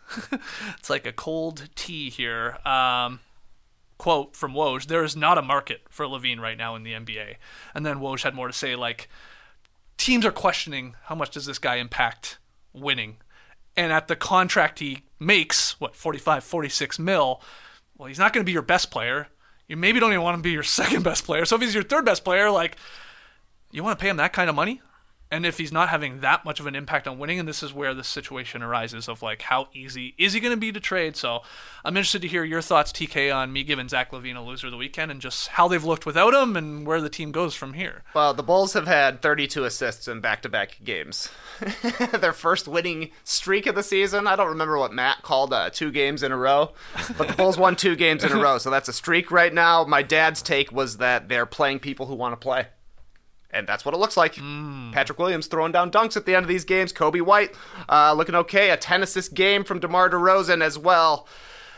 It's like a cold tea here. Um... Quote from Woj, there is not a market for LaVine right now in the N B A. And then Woj had more to say, like, teams are questioning how much does this guy impact winning. And at the contract he makes, what, forty-five, forty-six mil, well, he's not going to be your best player. You maybe don't even want him to be your second best player. So if he's your third best player, like, you want to pay him that kind of money? And if he's not having that much of an impact on winning, and this is where the situation arises of, like, how easy is he going to be to trade? So I'm interested to hear your thoughts, T K, on me giving Zach LaVine a loser of the weekend and just how they've looked without him and where the team goes from here.
Well, the Bulls have had thirty-two assists in back-to-back games. Their first winning streak of the season. I don't remember what Matt called uh, two games in a row, but the Bulls won two games in a row, so that's a streak right now. My dad's take was that they're playing people who want to play. And that's what it looks like. Mm. Patrick Williams throwing down dunks at the end of these games. Kobe White uh, looking okay. A ten-assist game from DeMar DeRozan as well.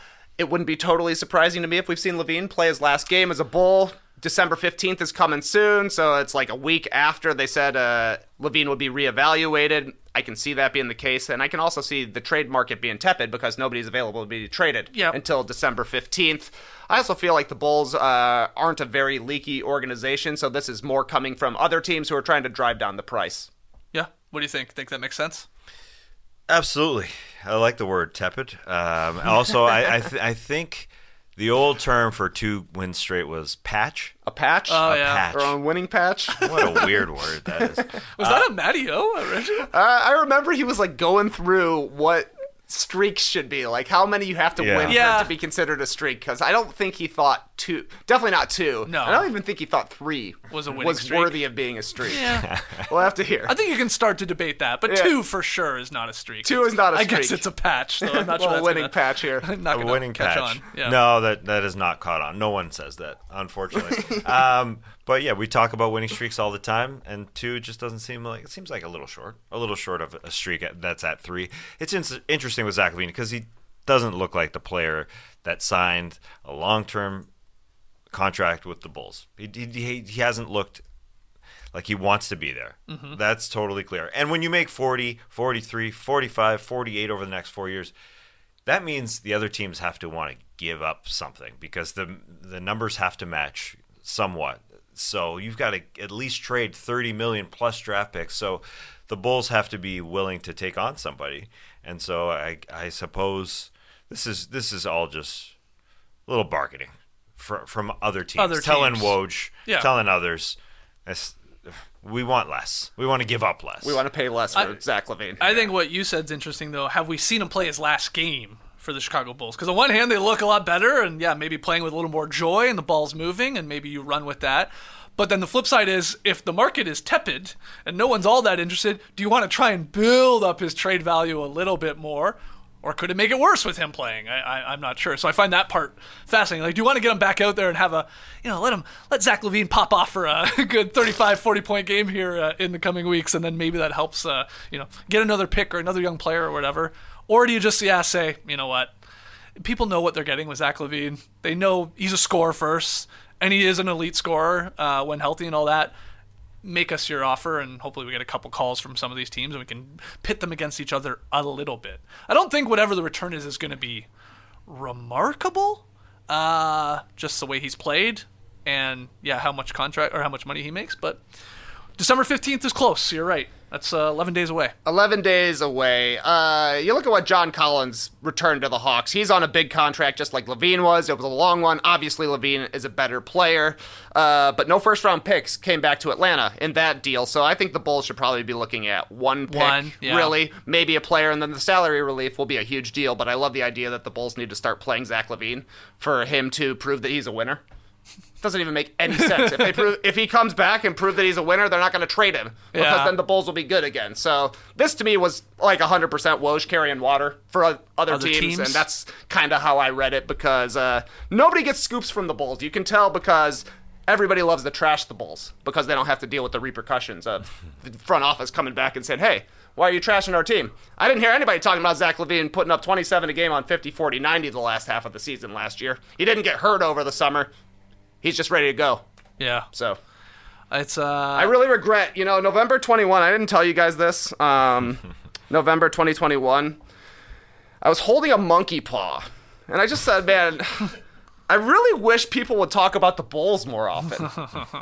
It wouldn't be totally surprising to me if we've seen LaVine play his last game as a Bull. December fifteenth is coming soon, so it's like a week after they said uh, LaVine would be reevaluated. I can see that being the case, and I can also see the trade market being tepid because nobody's available to be traded
yep.
until December fifteenth. I also feel like the Bulls uh, aren't a very leaky organization, so this is more coming from other teams who are trying to drive down the price.
Yeah, what do you think? Think that makes sense?
Absolutely. I like the word tepid. Um, also, I I, th- I think the old term for two wins straight was patch.
A patch?
Oh,
a
yeah.
patch.
Their own winning patch?
What a weird word that is.
Was uh, that a Matty O original?
Uh, I remember he was like going through what streaks should be, like how many you have to
Yeah.
win
Yeah.
for it to be considered a streak, because I don't think he thought two, definitely not two.
No.
I don't even think he thought three
Was a winning
was
streak.
worthy of being a streak.
Yeah.
We'll have to hear.
I think you can start to debate that, but
Yeah.
two for sure is not a streak.
Two is not a
I guess
streak.
it's a patch, so I'm not
Well,
sure that's
winning
gonna,
patch here.
not
A
gonna
winning
catch
patch.
on. Yeah.
No, that that is not caught on. No one says that, unfortunately. um, but yeah, we talk about winning streaks all the time, and two just doesn't seem like it seems like a little short, a little short of a streak at, that's at three. It's in- interesting with Zach LaVine because he doesn't look like the player that signed a long-term contract with the Bulls. He he, he hasn't looked like he wants to be there. Mm-hmm. That's totally clear. And when you make forty, forty-three, forty-five, forty-eight over the next four years, that means the other teams have to want to give up something because the the numbers have to match somewhat. So you've got to at least trade thirty million plus draft picks. So the Bulls have to be willing to take on somebody. And so I I suppose this is this is all just a little bargaining from from other teams,
Other
telling
teams.
Woj,
Yeah.
telling others. It's, we want less. We want to give up less.
We want to pay less for
I,
Zach LaVine.
I think what you said is interesting, though. Have we seen him play his last game for the Chicago Bulls? Because on one hand, they look a lot better, and yeah, maybe playing with a little more joy and the ball's moving, and maybe you run with that. But then the flip side is, if the market is tepid and no one's all that interested, do you want to try and build up his trade value a little bit more? Or could it make it worse with him playing? I, I, I'm not sure. So I find that part fascinating. Like, do you want to get him back out there and have a, you know, let him let Zach LaVine pop off for a good thirty-five, forty point game here uh, in the coming weeks, and then maybe that helps, uh, you know, get another pick or another young player or whatever? Or do you just, yeah, say, you know what? People know what they're getting with Zach LaVine. They know he's a scorer first, and he is an elite scorer uh, when healthy and all that. Make us your offer, and hopefully we get a couple calls from some of these teams, and we can pit them against each other a little bit. I don't think whatever the return is is going to be remarkable, uh, just the way he's played, and yeah, how much contract or how much money he makes. But December fifteenth is close. You're right. That's uh, eleven days away.
eleven days away. Uh, you look at what John Collins returned to the Hawks. He's on a big contract just like LaVine was. It was a long one. Obviously, LaVine is a better player. Uh, but no first-round picks came back to Atlanta in that deal. So I think the Bulls should probably be looking at one pick,
one, yeah.
really, maybe a player, and then the salary relief will be a huge deal. But I love the idea that the Bulls need to start playing Zach LaVine for him to prove that he's a winner. Doesn't even make any sense. If they prove, if he comes back and prove that he's a winner, they're not going to trade him because
Yeah.
then the Bulls will be good again. So this to me was like one hundred percent Woj carrying water for other,
Other
teams,
teams?
and that's kind of how I read it because uh, nobody gets scoops from the Bulls. You can tell because everybody loves to trash the Bulls because they don't have to deal with the repercussions of the front office coming back and saying, hey, why are you trashing our team? I didn't hear anybody talking about Zach LaVine putting up twenty-seven a game on fifty, forty, ninety the last half of the season last year. He didn't get hurt over the summer. He's just ready to go.
Yeah.
So
It's uh
I really regret, you know, November twenty-first, I didn't tell you guys this. Um, November twenty twenty-one, I was holding a monkey paw. And I just said, man, I really wish people would talk about the Bulls more often.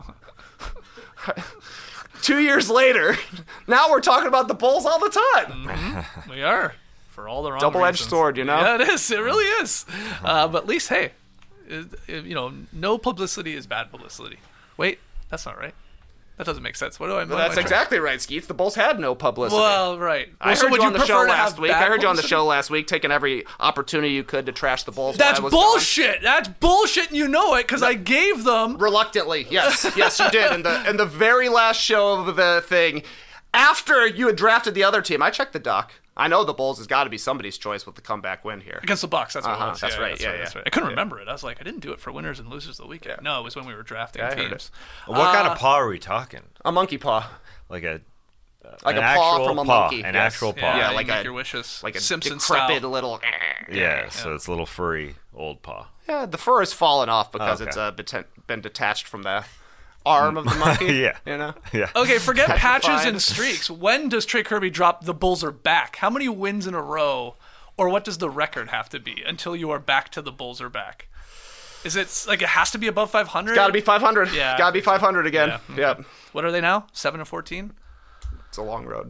Two years later, now we're talking about the Bulls all the time.
Mm-hmm. We are. For all the wrong
Double-edged
reasons.
sword, you know?
Yeah, it is. It really is. Uh, but at least, hey, it, it, you know, no publicity is bad publicity. Wait, that's not right. That doesn't make sense. What do I mean?
That's exactly right, Skeets. The Bulls had no publicity.
Well, right.
I
Well, so
heard
would
you on the
prefer
show
to
last
have
week. I
bad
heard you on the
publicity?
show last week, taking every opportunity you could to trash the Bulls. while
That's
I was gone.
bullshit. That's bullshit, and you know it because I gave them.
Reluctantly, yes, yes, you did. In the in the very last show of the thing, after you had drafted the other team, I checked the doc. I know the Bulls has got to be somebody's choice with the comeback win here.
Against the Bucks, that's what
Uh-huh,
it was.
that's
yeah,
right,
That's
yeah,
right,
yeah.
that's right. I couldn't remember it. I was like, I didn't do it for winners and losers of the weekend. No, it was when we were drafting
Yeah, I heard
teams.
What kind
Uh,
of paw are we talking?
A monkey paw,
Like a
like
an
a paw
actual
from a
paw,
monkey,
an
yes.
actual paw.
Yeah,
Yeah,
you
like
make
a-
your wishes.
like a
Simpson
decrepit
style.
little.
Yeah, so it's a little furry old paw.
Yeah, the fur has fallen off because
Okay.
it's uh, beten- been detached from the arm of the monkey.
Yeah.
you know.
Yeah.
Okay, forget patches
Petrified.
and streaks. When does Trey Kirby drop the Bulls are back? How many wins in a row, or what does the record have to be until you are back to the Bulls are back? Is it like it has to be above five hundred?
Got to be five hundred.
Yeah.
Got to be five hundred again.
Yeah, okay.
Yep.
What are they now? Seven and fourteen.
It's a long road.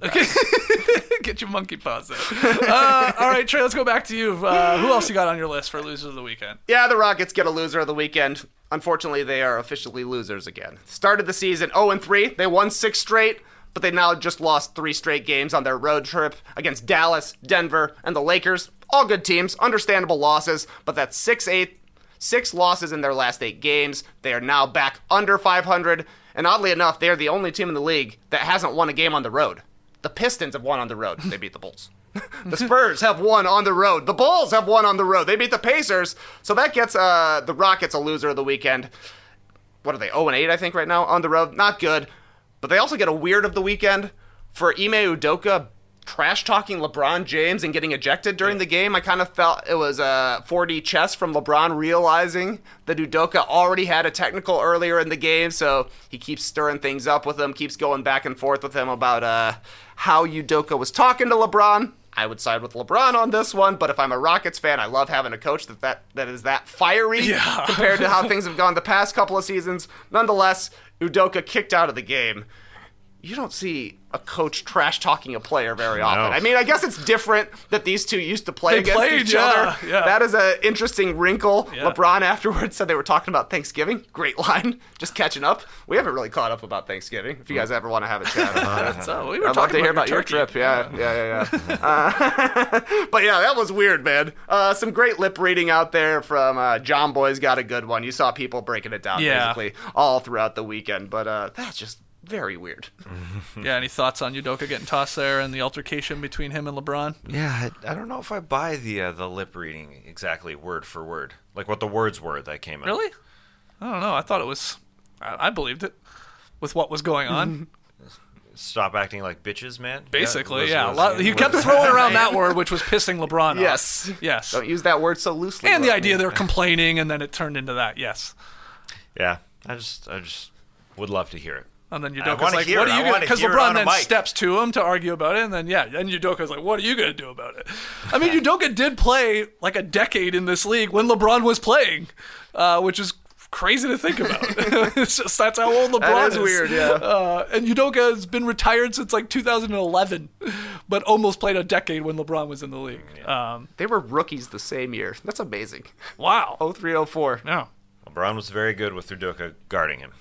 Get your monkey paws there. Uh, all right, Trey, let's go back to you. Uh, who else you got on your list for losers of the weekend?
Yeah, the Rockets get a loser of the weekend. Unfortunately, they are officially losers again. Started the season oh and three. They won six straight, but they now just lost three straight games on their road trip against Dallas, Denver, and the Lakers. All good teams, understandable losses, but that's six eight, six losses in their last eight games. They are now back under five hundred, and oddly enough, they are the only team in the league that hasn't won a game on the road. The Pistons have won on the road. They beat the Bulls. The Spurs have won on the road. The Bulls have won on the road. They beat the Pacers. So that gets uh, the Rockets a loser of the weekend. What are they, oh and eight, I think, right now on the road? Not good. But they also get a weird of the weekend for Ime Udoka trash-talking LeBron James and getting ejected during the game. I kind of felt it was a four D chess from LeBron realizing that Udoka already had a technical earlier in the game, so he keeps stirring things up with him, keeps going back and forth with him about uh, how Udoka was talking to LeBron. I would side with LeBron on this one, but if I'm a Rockets fan, I love having a coach that that, that is that fiery
Yeah.
compared to how things have gone the past couple of seasons. Nonetheless, Udoka kicked out of the game. you don't see a coach trash talking a player very often. I mean, I guess it's different that these two used to play
They
against
played,
each
yeah,
other.
yeah.
That is an interesting wrinkle.
Yeah.
LeBron afterwards said they were talking about Thanksgiving. Great line. Just catching up. We haven't really caught up about Thanksgiving. If you guys ever want to have a chat about it.
So we were
I'd love
talking
to hear
about
about your,
your turkey.
trip. Yeah, yeah, yeah, yeah. uh, but yeah, that was weird, man. Uh, some great lip reading out there from uh, John Boy's got a good one. You saw people breaking it down
Yeah.
basically all throughout the weekend. But uh, that's just very weird.
Yeah, any thoughts on Udoka getting tossed there and the altercation between him and LeBron?
Yeah, I, I don't know if I buy the uh, the lip reading exactly word for word, like what the words were that came out.
Really? I don't know. I thought it was. I, I believed it with what was going on.
Stop acting like bitches, man.
Basically,
was-
yeah.
was-
a lot, he
was-
kept throwing around that word, which was pissing LeBron off.
Yes.
Yes.
Don't use that word so loosely.
And the
Rodney.
idea they're complaining, and then it turned into that. Yes.
Yeah, I just I just would love to hear it.
And then
I
Udoka's
wanna
like,
hear
"What
it.
are
I
you going?"
wanna
Because
hear it
LeBron
on a
then
mic.
steps to him to argue about it, and then yeah, and Udoka's like, "What are you going to do about it?" I mean, Udoka did play like a decade in this league when LeBron was playing, uh, which is crazy to think about. It's just that's how old LeBron
That is
is.
weird, yeah.
Uh, and Udoka has been retired since like two thousand eleven, but almost played a decade when LeBron was in the league. Um,
They were rookies the same year. That's amazing.
wow.
oh three oh four.
Yeah.
LeBron was very good with Udoka guarding him.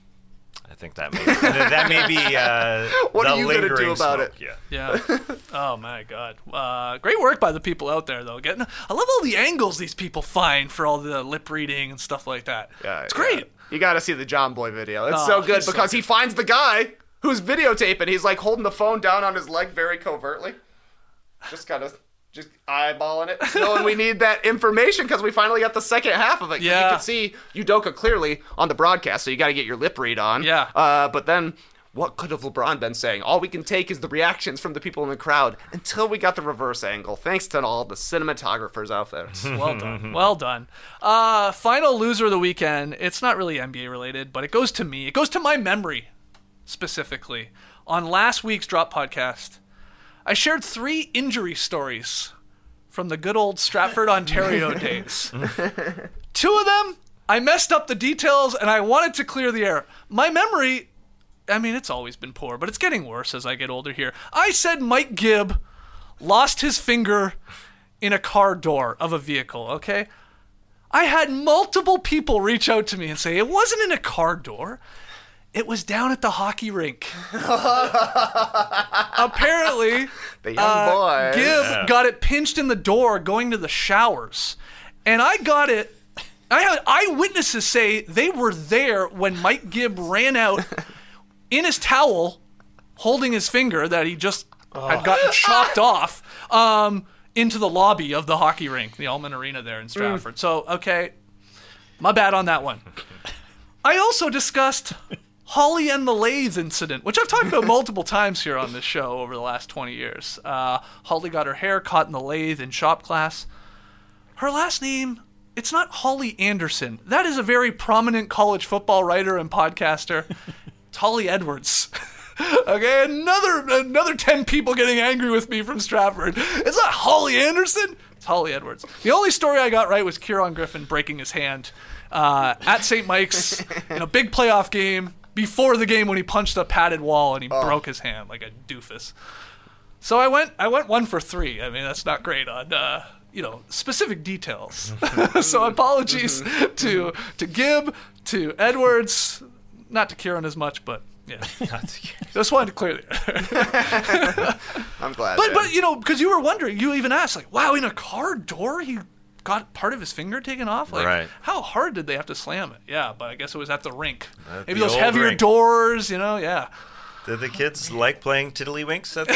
I think that may that may be uh,
What
the
are you gonna do
lingering
about
smoke.
it?
Yeah.
Yeah. Oh my God. Uh, great work by the people out there, though. Getting, I love all the angles these people find for all the lip reading and stuff like that.
Yeah,
it's great.
yeah. You got to see the John Boy video. It's
Oh,
so good
he's so
because
good.
he finds the guy who's videotaping. He's like holding the phone down on his leg very covertly, just kind of just eyeballing it, knowing we need that information because we finally got the second half of it. 'Cause
Yeah.
you can see Udoka clearly on the broadcast, so you got to get your lip read on.
Yeah.
Uh, but then. What could have LeBron been saying? All we can take is the reactions from the people in the crowd until we got the reverse angle. Thanks to all the cinematographers out there.
Well done. Well done. Uh, final loser of the weekend. It's not really N B A related, but it goes to me. It goes to my memory, specifically. On last week's Drop Podcast, I shared three injury stories from the good old Stratford, Ontario days. Two of them, I messed up the details, and I wanted to clear the air. My memory... I mean, it's always been poor, but it's getting worse as I get older here. I said Mike Gibb lost his finger in a car door of a vehicle, okay? I had multiple people reach out to me and say, it wasn't in a car door. It was down at the hockey rink. Apparently,
The young
uh,
boy.
Gibb got it pinched in the door going to the showers. And I got it... I had eyewitnesses say they were there when Mike Gibb ran out in his towel, holding his finger that he just had gotten chopped off, um, into the lobby of the hockey rink, the Allman Arena there in Stratford. So, okay, my bad on that one. I also discussed Holly and the Lathe incident, which I've talked about multiple times here on this show over the last twenty years. Uh, Holly got her hair caught in the lathe in shop class. Her last name... It's not Holly Anderson. That is a very prominent college football writer and podcaster. It's Holly Edwards. Okay, another another ten people getting angry with me from Stratford. It's not Holly Anderson. It's Holly Edwards. The only story I got right was Kieran Griffin breaking his hand uh, at Saint Mike's in a big playoff game before the game when he punched a padded wall and he oh. broke his hand like a doofus. So I went I went one for three. I mean, that's not great on... Uh, you know, specific details. So apologies to to Gibb, to Edwards, not to Kieran as much, but yeah. Just wanted to clear the
I'm glad.
But,
man.
but you know, because you were wondering, you even asked, like, wow, in a car door, he got part of his finger taken off? Like,
right.
How hard did they have to slam it? Yeah, but I guess it was at the rink.
At
Maybe
the
those
old
heavier
rink.
doors, you know, yeah.
Did the kids like playing tiddlywinks at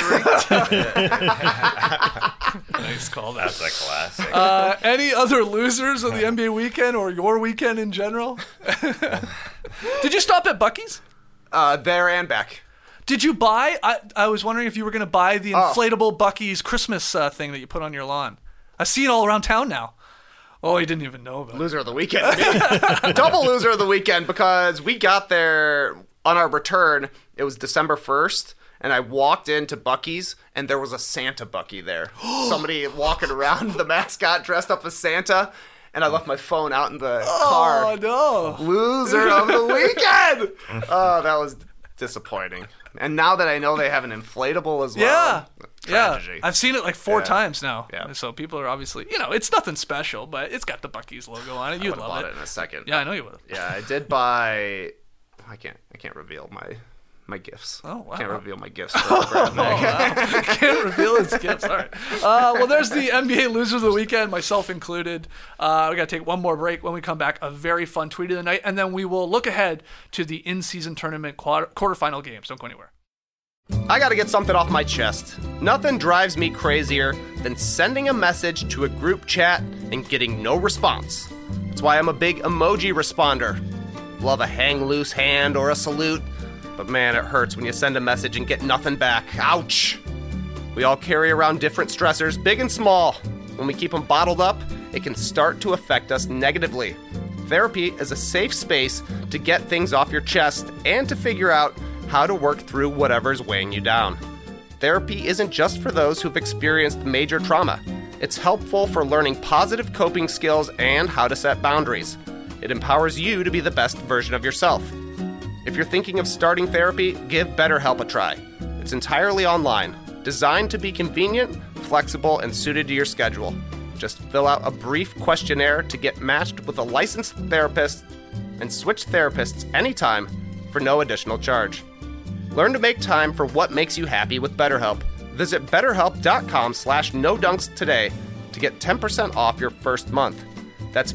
the rink?
Nice call. That.
That's a classic.
Uh, any other losers of the N B A weekend or your weekend in general? Did you stop at Buc-ee's?
Uh, there and back.
Did you buy? I, I was wondering if you were going to buy the inflatable Buc-ee's Christmas uh, thing that you put on your lawn. I see it all around town now. Oh, you didn't even know about it.
Loser of the weekend. Double loser of the weekend because we got there on our return. It was December first. And I walked into Buc-ee's, and there was a Santa Buc-ee there. Somebody walking around, the mascot dressed up as Santa, and I left my phone out in the car.
Oh, no.
Loser of the weekend! Oh, that was disappointing. And now that I know they have an inflatable as well,
Yeah.
tragedy.
Yeah. I've seen it like four
Yeah.
times now.
Yeah.
So people are obviously, you know, it's nothing special, but it's got the Buc-ee's logo on it.
I
You'd
would have
love
bought
it.
it in a second.
Yeah, I know you would have.
Yeah, I did buy. I can't. I can't reveal my my gifts.
Oh, wow.
Can't reveal my gifts. For Brad Mag.
Can't reveal his gifts. All right. Uh, well, there's the N B A losers of the weekend, myself included. Uh, we got to take one more break. When we come back, a very fun tweet of the night, and then we will look ahead to the in-season tournament quarter- quarterfinal games. Don't go anywhere.
I gotta get something off my chest. Nothing drives me crazier than sending a message to a group chat and getting no response. That's why I'm a big emoji responder. Love a hang loose hand or a salute, but man, it hurts when you send a message and get nothing back. Ouch! We all carry around different stressors, big and small. When we keep them bottled up, it can start to affect us negatively. Therapy is a safe space to get things off your chest and to figure out how to work through whatever's weighing you down. Therapy isn't just for those who've experienced major trauma. It's helpful for learning positive coping skills and how to set boundaries. It empowers you to be the best version of yourself. If you're thinking of starting therapy, give BetterHelp a try. It's entirely online, designed to be convenient, flexible, and suited to your schedule. Just fill out a brief questionnaire to get matched with a licensed therapist and switch therapists anytime for no additional charge. Learn to make time for what makes you happy with BetterHelp. Visit betterhelp.com slash no dunks today to get ten percent off your first month. That's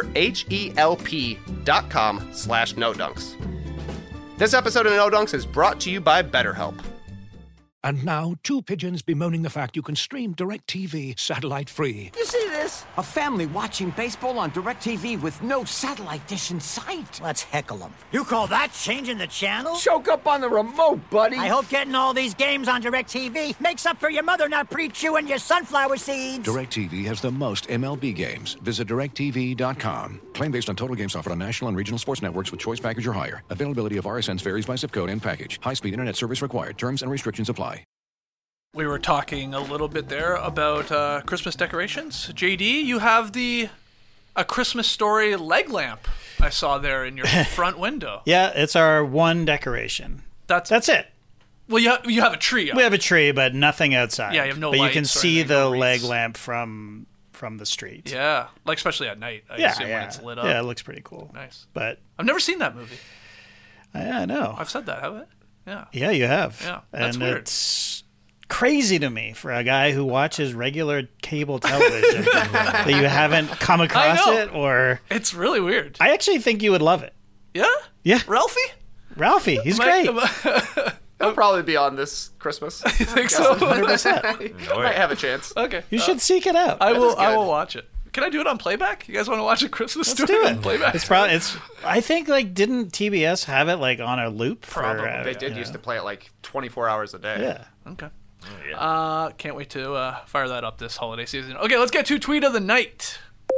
betterhelp.com slash no dunks. This episode of No Dunks is brought to you by BetterHelp.
And now, two pigeons bemoaning the fact you can stream DirecTV satellite-free.
You see this? A family watching baseball on DirecTV with no satellite dish in sight. Let's heckle them.
You call that changing the channel?
Choke up on the remote, buddy.
I hope getting all these games on DirecTV makes up for your mother not pre-chewing your sunflower seeds.
DirecTV has the most M L B games. Visit direct T V dot com. Claim based on total games offered on national and regional sports networks with choice package or higher. Availability of R S Ns varies by zip code and package. High-speed internet service required. Terms and restrictions apply.
We were talking a little bit there about uh, Christmas decorations. J D, you have the A Christmas Story leg lamp I saw there in your front window.
Yeah, it's our one decoration.
That's
That's it.
Well, you have, you have a tree up.
We have a tree, but nothing outside.
Yeah, you have no
But you
lights
can
or
see
anything,
the
no
leg
wreaths.
lamp from from the street.
Yeah, like especially at night. I
yeah,
assume
yeah.
when it's lit up.
Yeah, it looks pretty cool.
Nice.
But
I've never seen that movie.
yeah, I know.
I've said that, haven't I? Yeah.
Yeah, you have.
Yeah, that's
and
weird.
It's crazy to me for a guy who watches regular cable television that you haven't come across
know.
it, or
It's really weird.
I actually think you would love it.
Yeah?
Yeah,
Ralphie?
Ralphie, he's
Am I-
great.
am I-
It'll probably be on this Christmas.
you think so?
one hundred percent.
Might have a chance.
Okay.
You should seek it out.
I will.
is
I
good.
will watch it. Can I do it on playback? You guys want to watch a Christmas
Let's
story
do
on
it.
playback?
It's probably it's. I think like didn't T B S have it like on a loop? For,
Probably.
uh,
They did
you
used
know.
to play it like twenty-four hours a day.
Yeah.
Okay.
yeah.
Uh, can't wait to uh, fire that up this holiday season. Okay, let's get to tweet of the night.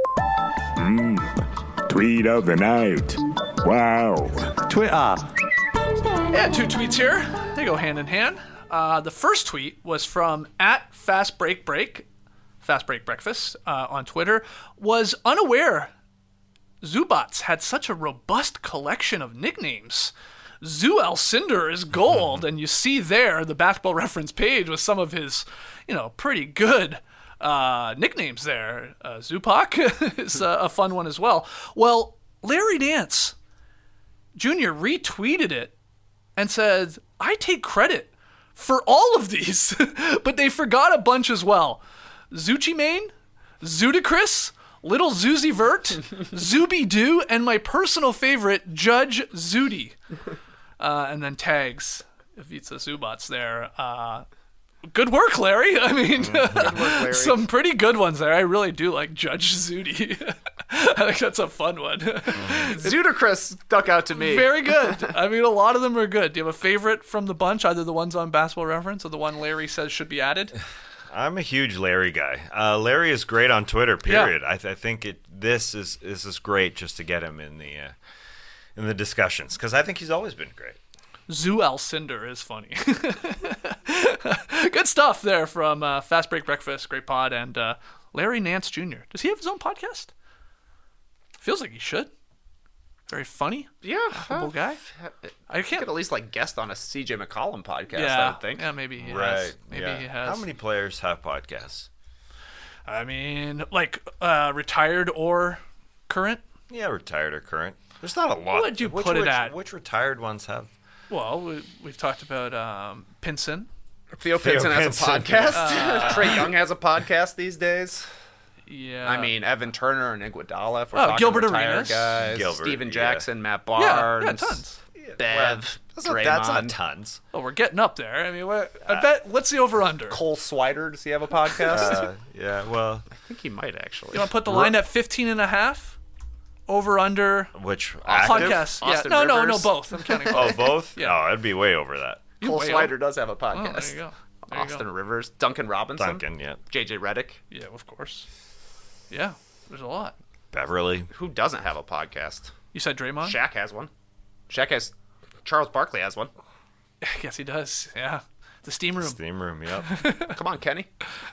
Tweet of the night. Wow.
Twitter.
Yeah, two tweets here. They go hand in hand. Uh, the first tweet was from at Fast Break Break, Fast Break Breakfast uh, on Twitter. Was unaware Zubats had such a robust collection of nicknames. Zoo Alcindor is gold, and you see there the Basketball Reference page with some of his, you know, pretty good uh, nicknames there. Uh, Zupac is uh, a fun one as well. Well, Larry Nance Junior retweeted it and said, I take credit for all of these, but they forgot a bunch as well. Zucci Mane, Zudicris, Little Zuzi Vert, Zuby Doo, and my personal favorite, Judge Zudi. Uh, and then tags Ivica Zubats there. Uh, good work, Larry. I mean,
Good work, Larry.
some pretty good ones there. I really do like Judge Zudi. I think that's a fun one.
Zudicris stuck out to me.
Very good. I mean, a lot of them are good. Do you have a favorite from the bunch, either the ones on Basketball Reference or the one Larry says should be added?
I'm a huge Larry guy. Uh, Larry is great on Twitter. Period. I, th- I think it. This is this is great just to get him in the uh, in the discussions because I think he's always been great.
Zoo Alcindor is funny. Good stuff there from uh, Fast Break Breakfast, great pod, and uh, Larry Nance Junior Does he have his own podcast? Feels like he should. Very funny.
Yeah.
Affable guy.
I can't at least like guest on a C J McCollum podcast,
Yeah.
I would think.
Yeah, maybe he
Right.
has. Maybe
yeah.
he has.
How many players have podcasts?
I mean, like uh, retired or current?
Yeah, retired or current. There's not a lot.
What would you
which,
put it
which,
at?
Which retired ones have?
Well, we, we've talked about um, Pinson.
Theo
Theo
Pinson has a
Pinson.
podcast.
Uh,
Trey Young has a podcast these days.
Yeah.
I mean, Evan Turner and Iguodala. If we're
Oh,
talking
Gilbert
retired
Arenas.
guys.
Gilbert,
Steven
yeah.
Jackson, Matt
yeah,
Barnes.
yeah, tons.
Bev.
Well, that's, not, that's not
Draymond.
tons.
Oh, we're getting up there. I mean, what, I bet. What's the over under?
Cole Swider, does he have a podcast?
Uh, yeah, well,
I think he might actually.
You want to put the line at fifteen and a half? Over under
which
Active?
podcast? Yeah.
Austin
No, no, no,
Rivers?
both. I'm counting
Oh,
both.
both?
Yeah.
No, it'd be way over that.
You
Cole
way
Swider
over.
does have a
Oh,
podcast.
there you go. There you
Austin
go.
Rivers, Duncan Robinson,
Duncan, yeah.
J J Redick.
Yeah, of course. Yeah, there's a lot.
Beverly.
Who doesn't have a podcast?
You said Draymond?
Shaq has one. Shaq has. Charles Barkley has one.
Yes, he does. Yeah. The steam room.
Steam room, yep.
Come on, Kenny.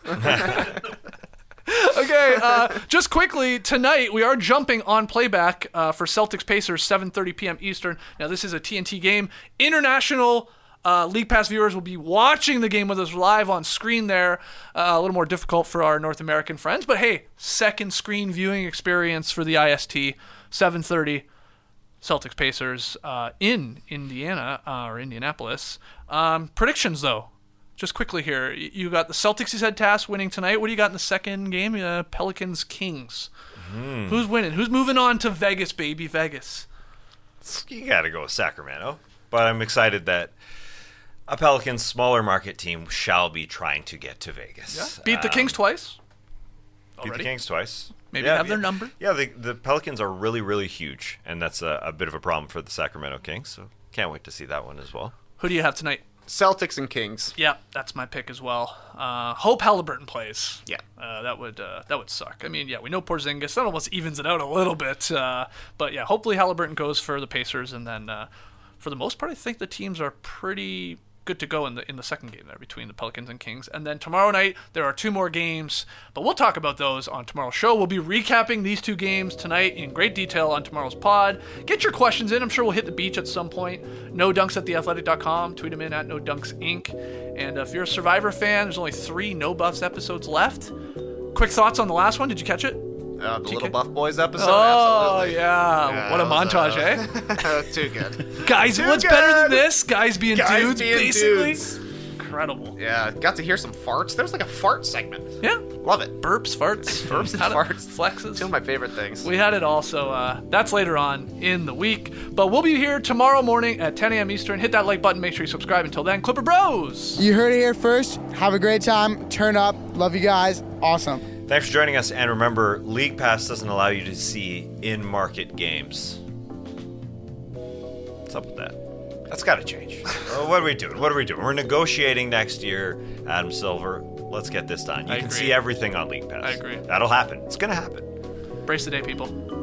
Okay, uh, just quickly, tonight we are jumping on playback uh, for Celtics Pacers, seven thirty p.m. Eastern. Now, this is a T N T game. International uh, League Pass viewers will be watching the game with us live on screen there. Uh, a little more difficult for our North American friends, but hey, second screen viewing experience for the I S T, seven thirty. Celtics Pacers uh, in Indiana uh, or Indianapolis. Um, predictions, though. Just quickly here, you got the Celtics, you said, Tass, winning tonight. What do you got in the second game? Uh, Pelicans, Kings.
Mm.
Who's winning? Who's moving on to Vegas, baby? Vegas.
You got to go with Sacramento. But I'm excited that a Pelicans smaller market team shall be trying to get to Vegas.
Yeah. Beat the
Um,
Kings twice.
Beat
Already.
the Kings twice.
Maybe
Yeah,
have their
yeah.
number.
Yeah, the, the Pelicans are really, really huge, and that's a, a bit of a problem for the Sacramento Kings, so can't wait to see that one as well.
Who do you have tonight?
Celtics and Kings.
Yeah, that's my pick as well. Uh, hope Halliburton plays.
Yeah.
Uh, that would uh, that would suck. I mean, yeah, we know Porzingis. That almost evens it out a little bit. Uh, but yeah, hopefully Halliburton goes for the Pacers, and then uh, for the most part, I think the teams are pretty good to go in the in the second game there between the Pelicans and Kings. And then tomorrow night there are two more games, but we'll talk about those on tomorrow's show. We'll be recapping these two games tonight in great detail on tomorrow's pod. Get your questions in. I'm sure we'll hit the beach at some point. No dunks at the athletic dot com. Tweet them in at No Dunks Incorporated. And if you're a Survivor fan, there's only three No Buffs episodes left. Quick thoughts on the last one. Did you catch it?
Uh, the
G K?
Little Buff Boys episode.
Oh,
Absolutely.
yeah.
Yeah,
What a
that was,
montage,
uh,
eh?
That was too good.
Guys,
Too
what's better than
good.
this? Guys being
Guys
dudes,
being
basically.
dudes.
Incredible.
Yeah, got to hear some farts. There's like a fart segment.
Yeah.
Love it.
Burps, farts.
Burps and
How to-
farts.
Flexes.
Two of my favorite things.
We had it all, so uh, that's later on in the week. But we'll be here tomorrow morning at ten a.m. Eastern. Hit that like button. Make sure you subscribe. Until then, Clipper Bros.
You heard it here first. Have a great time. Turn up. Love you guys. Awesome.
Thanks for joining us, and remember, League Pass doesn't allow you to see in-market games. What's up with that? That's got to change. Uh, what are we doing? What are we doing? We're negotiating next year, Adam Silver. Let's get this done. You
I
can
agree.
see everything on League Pass.
I agree.
That'll happen. It's going to happen.
Brace the day, people.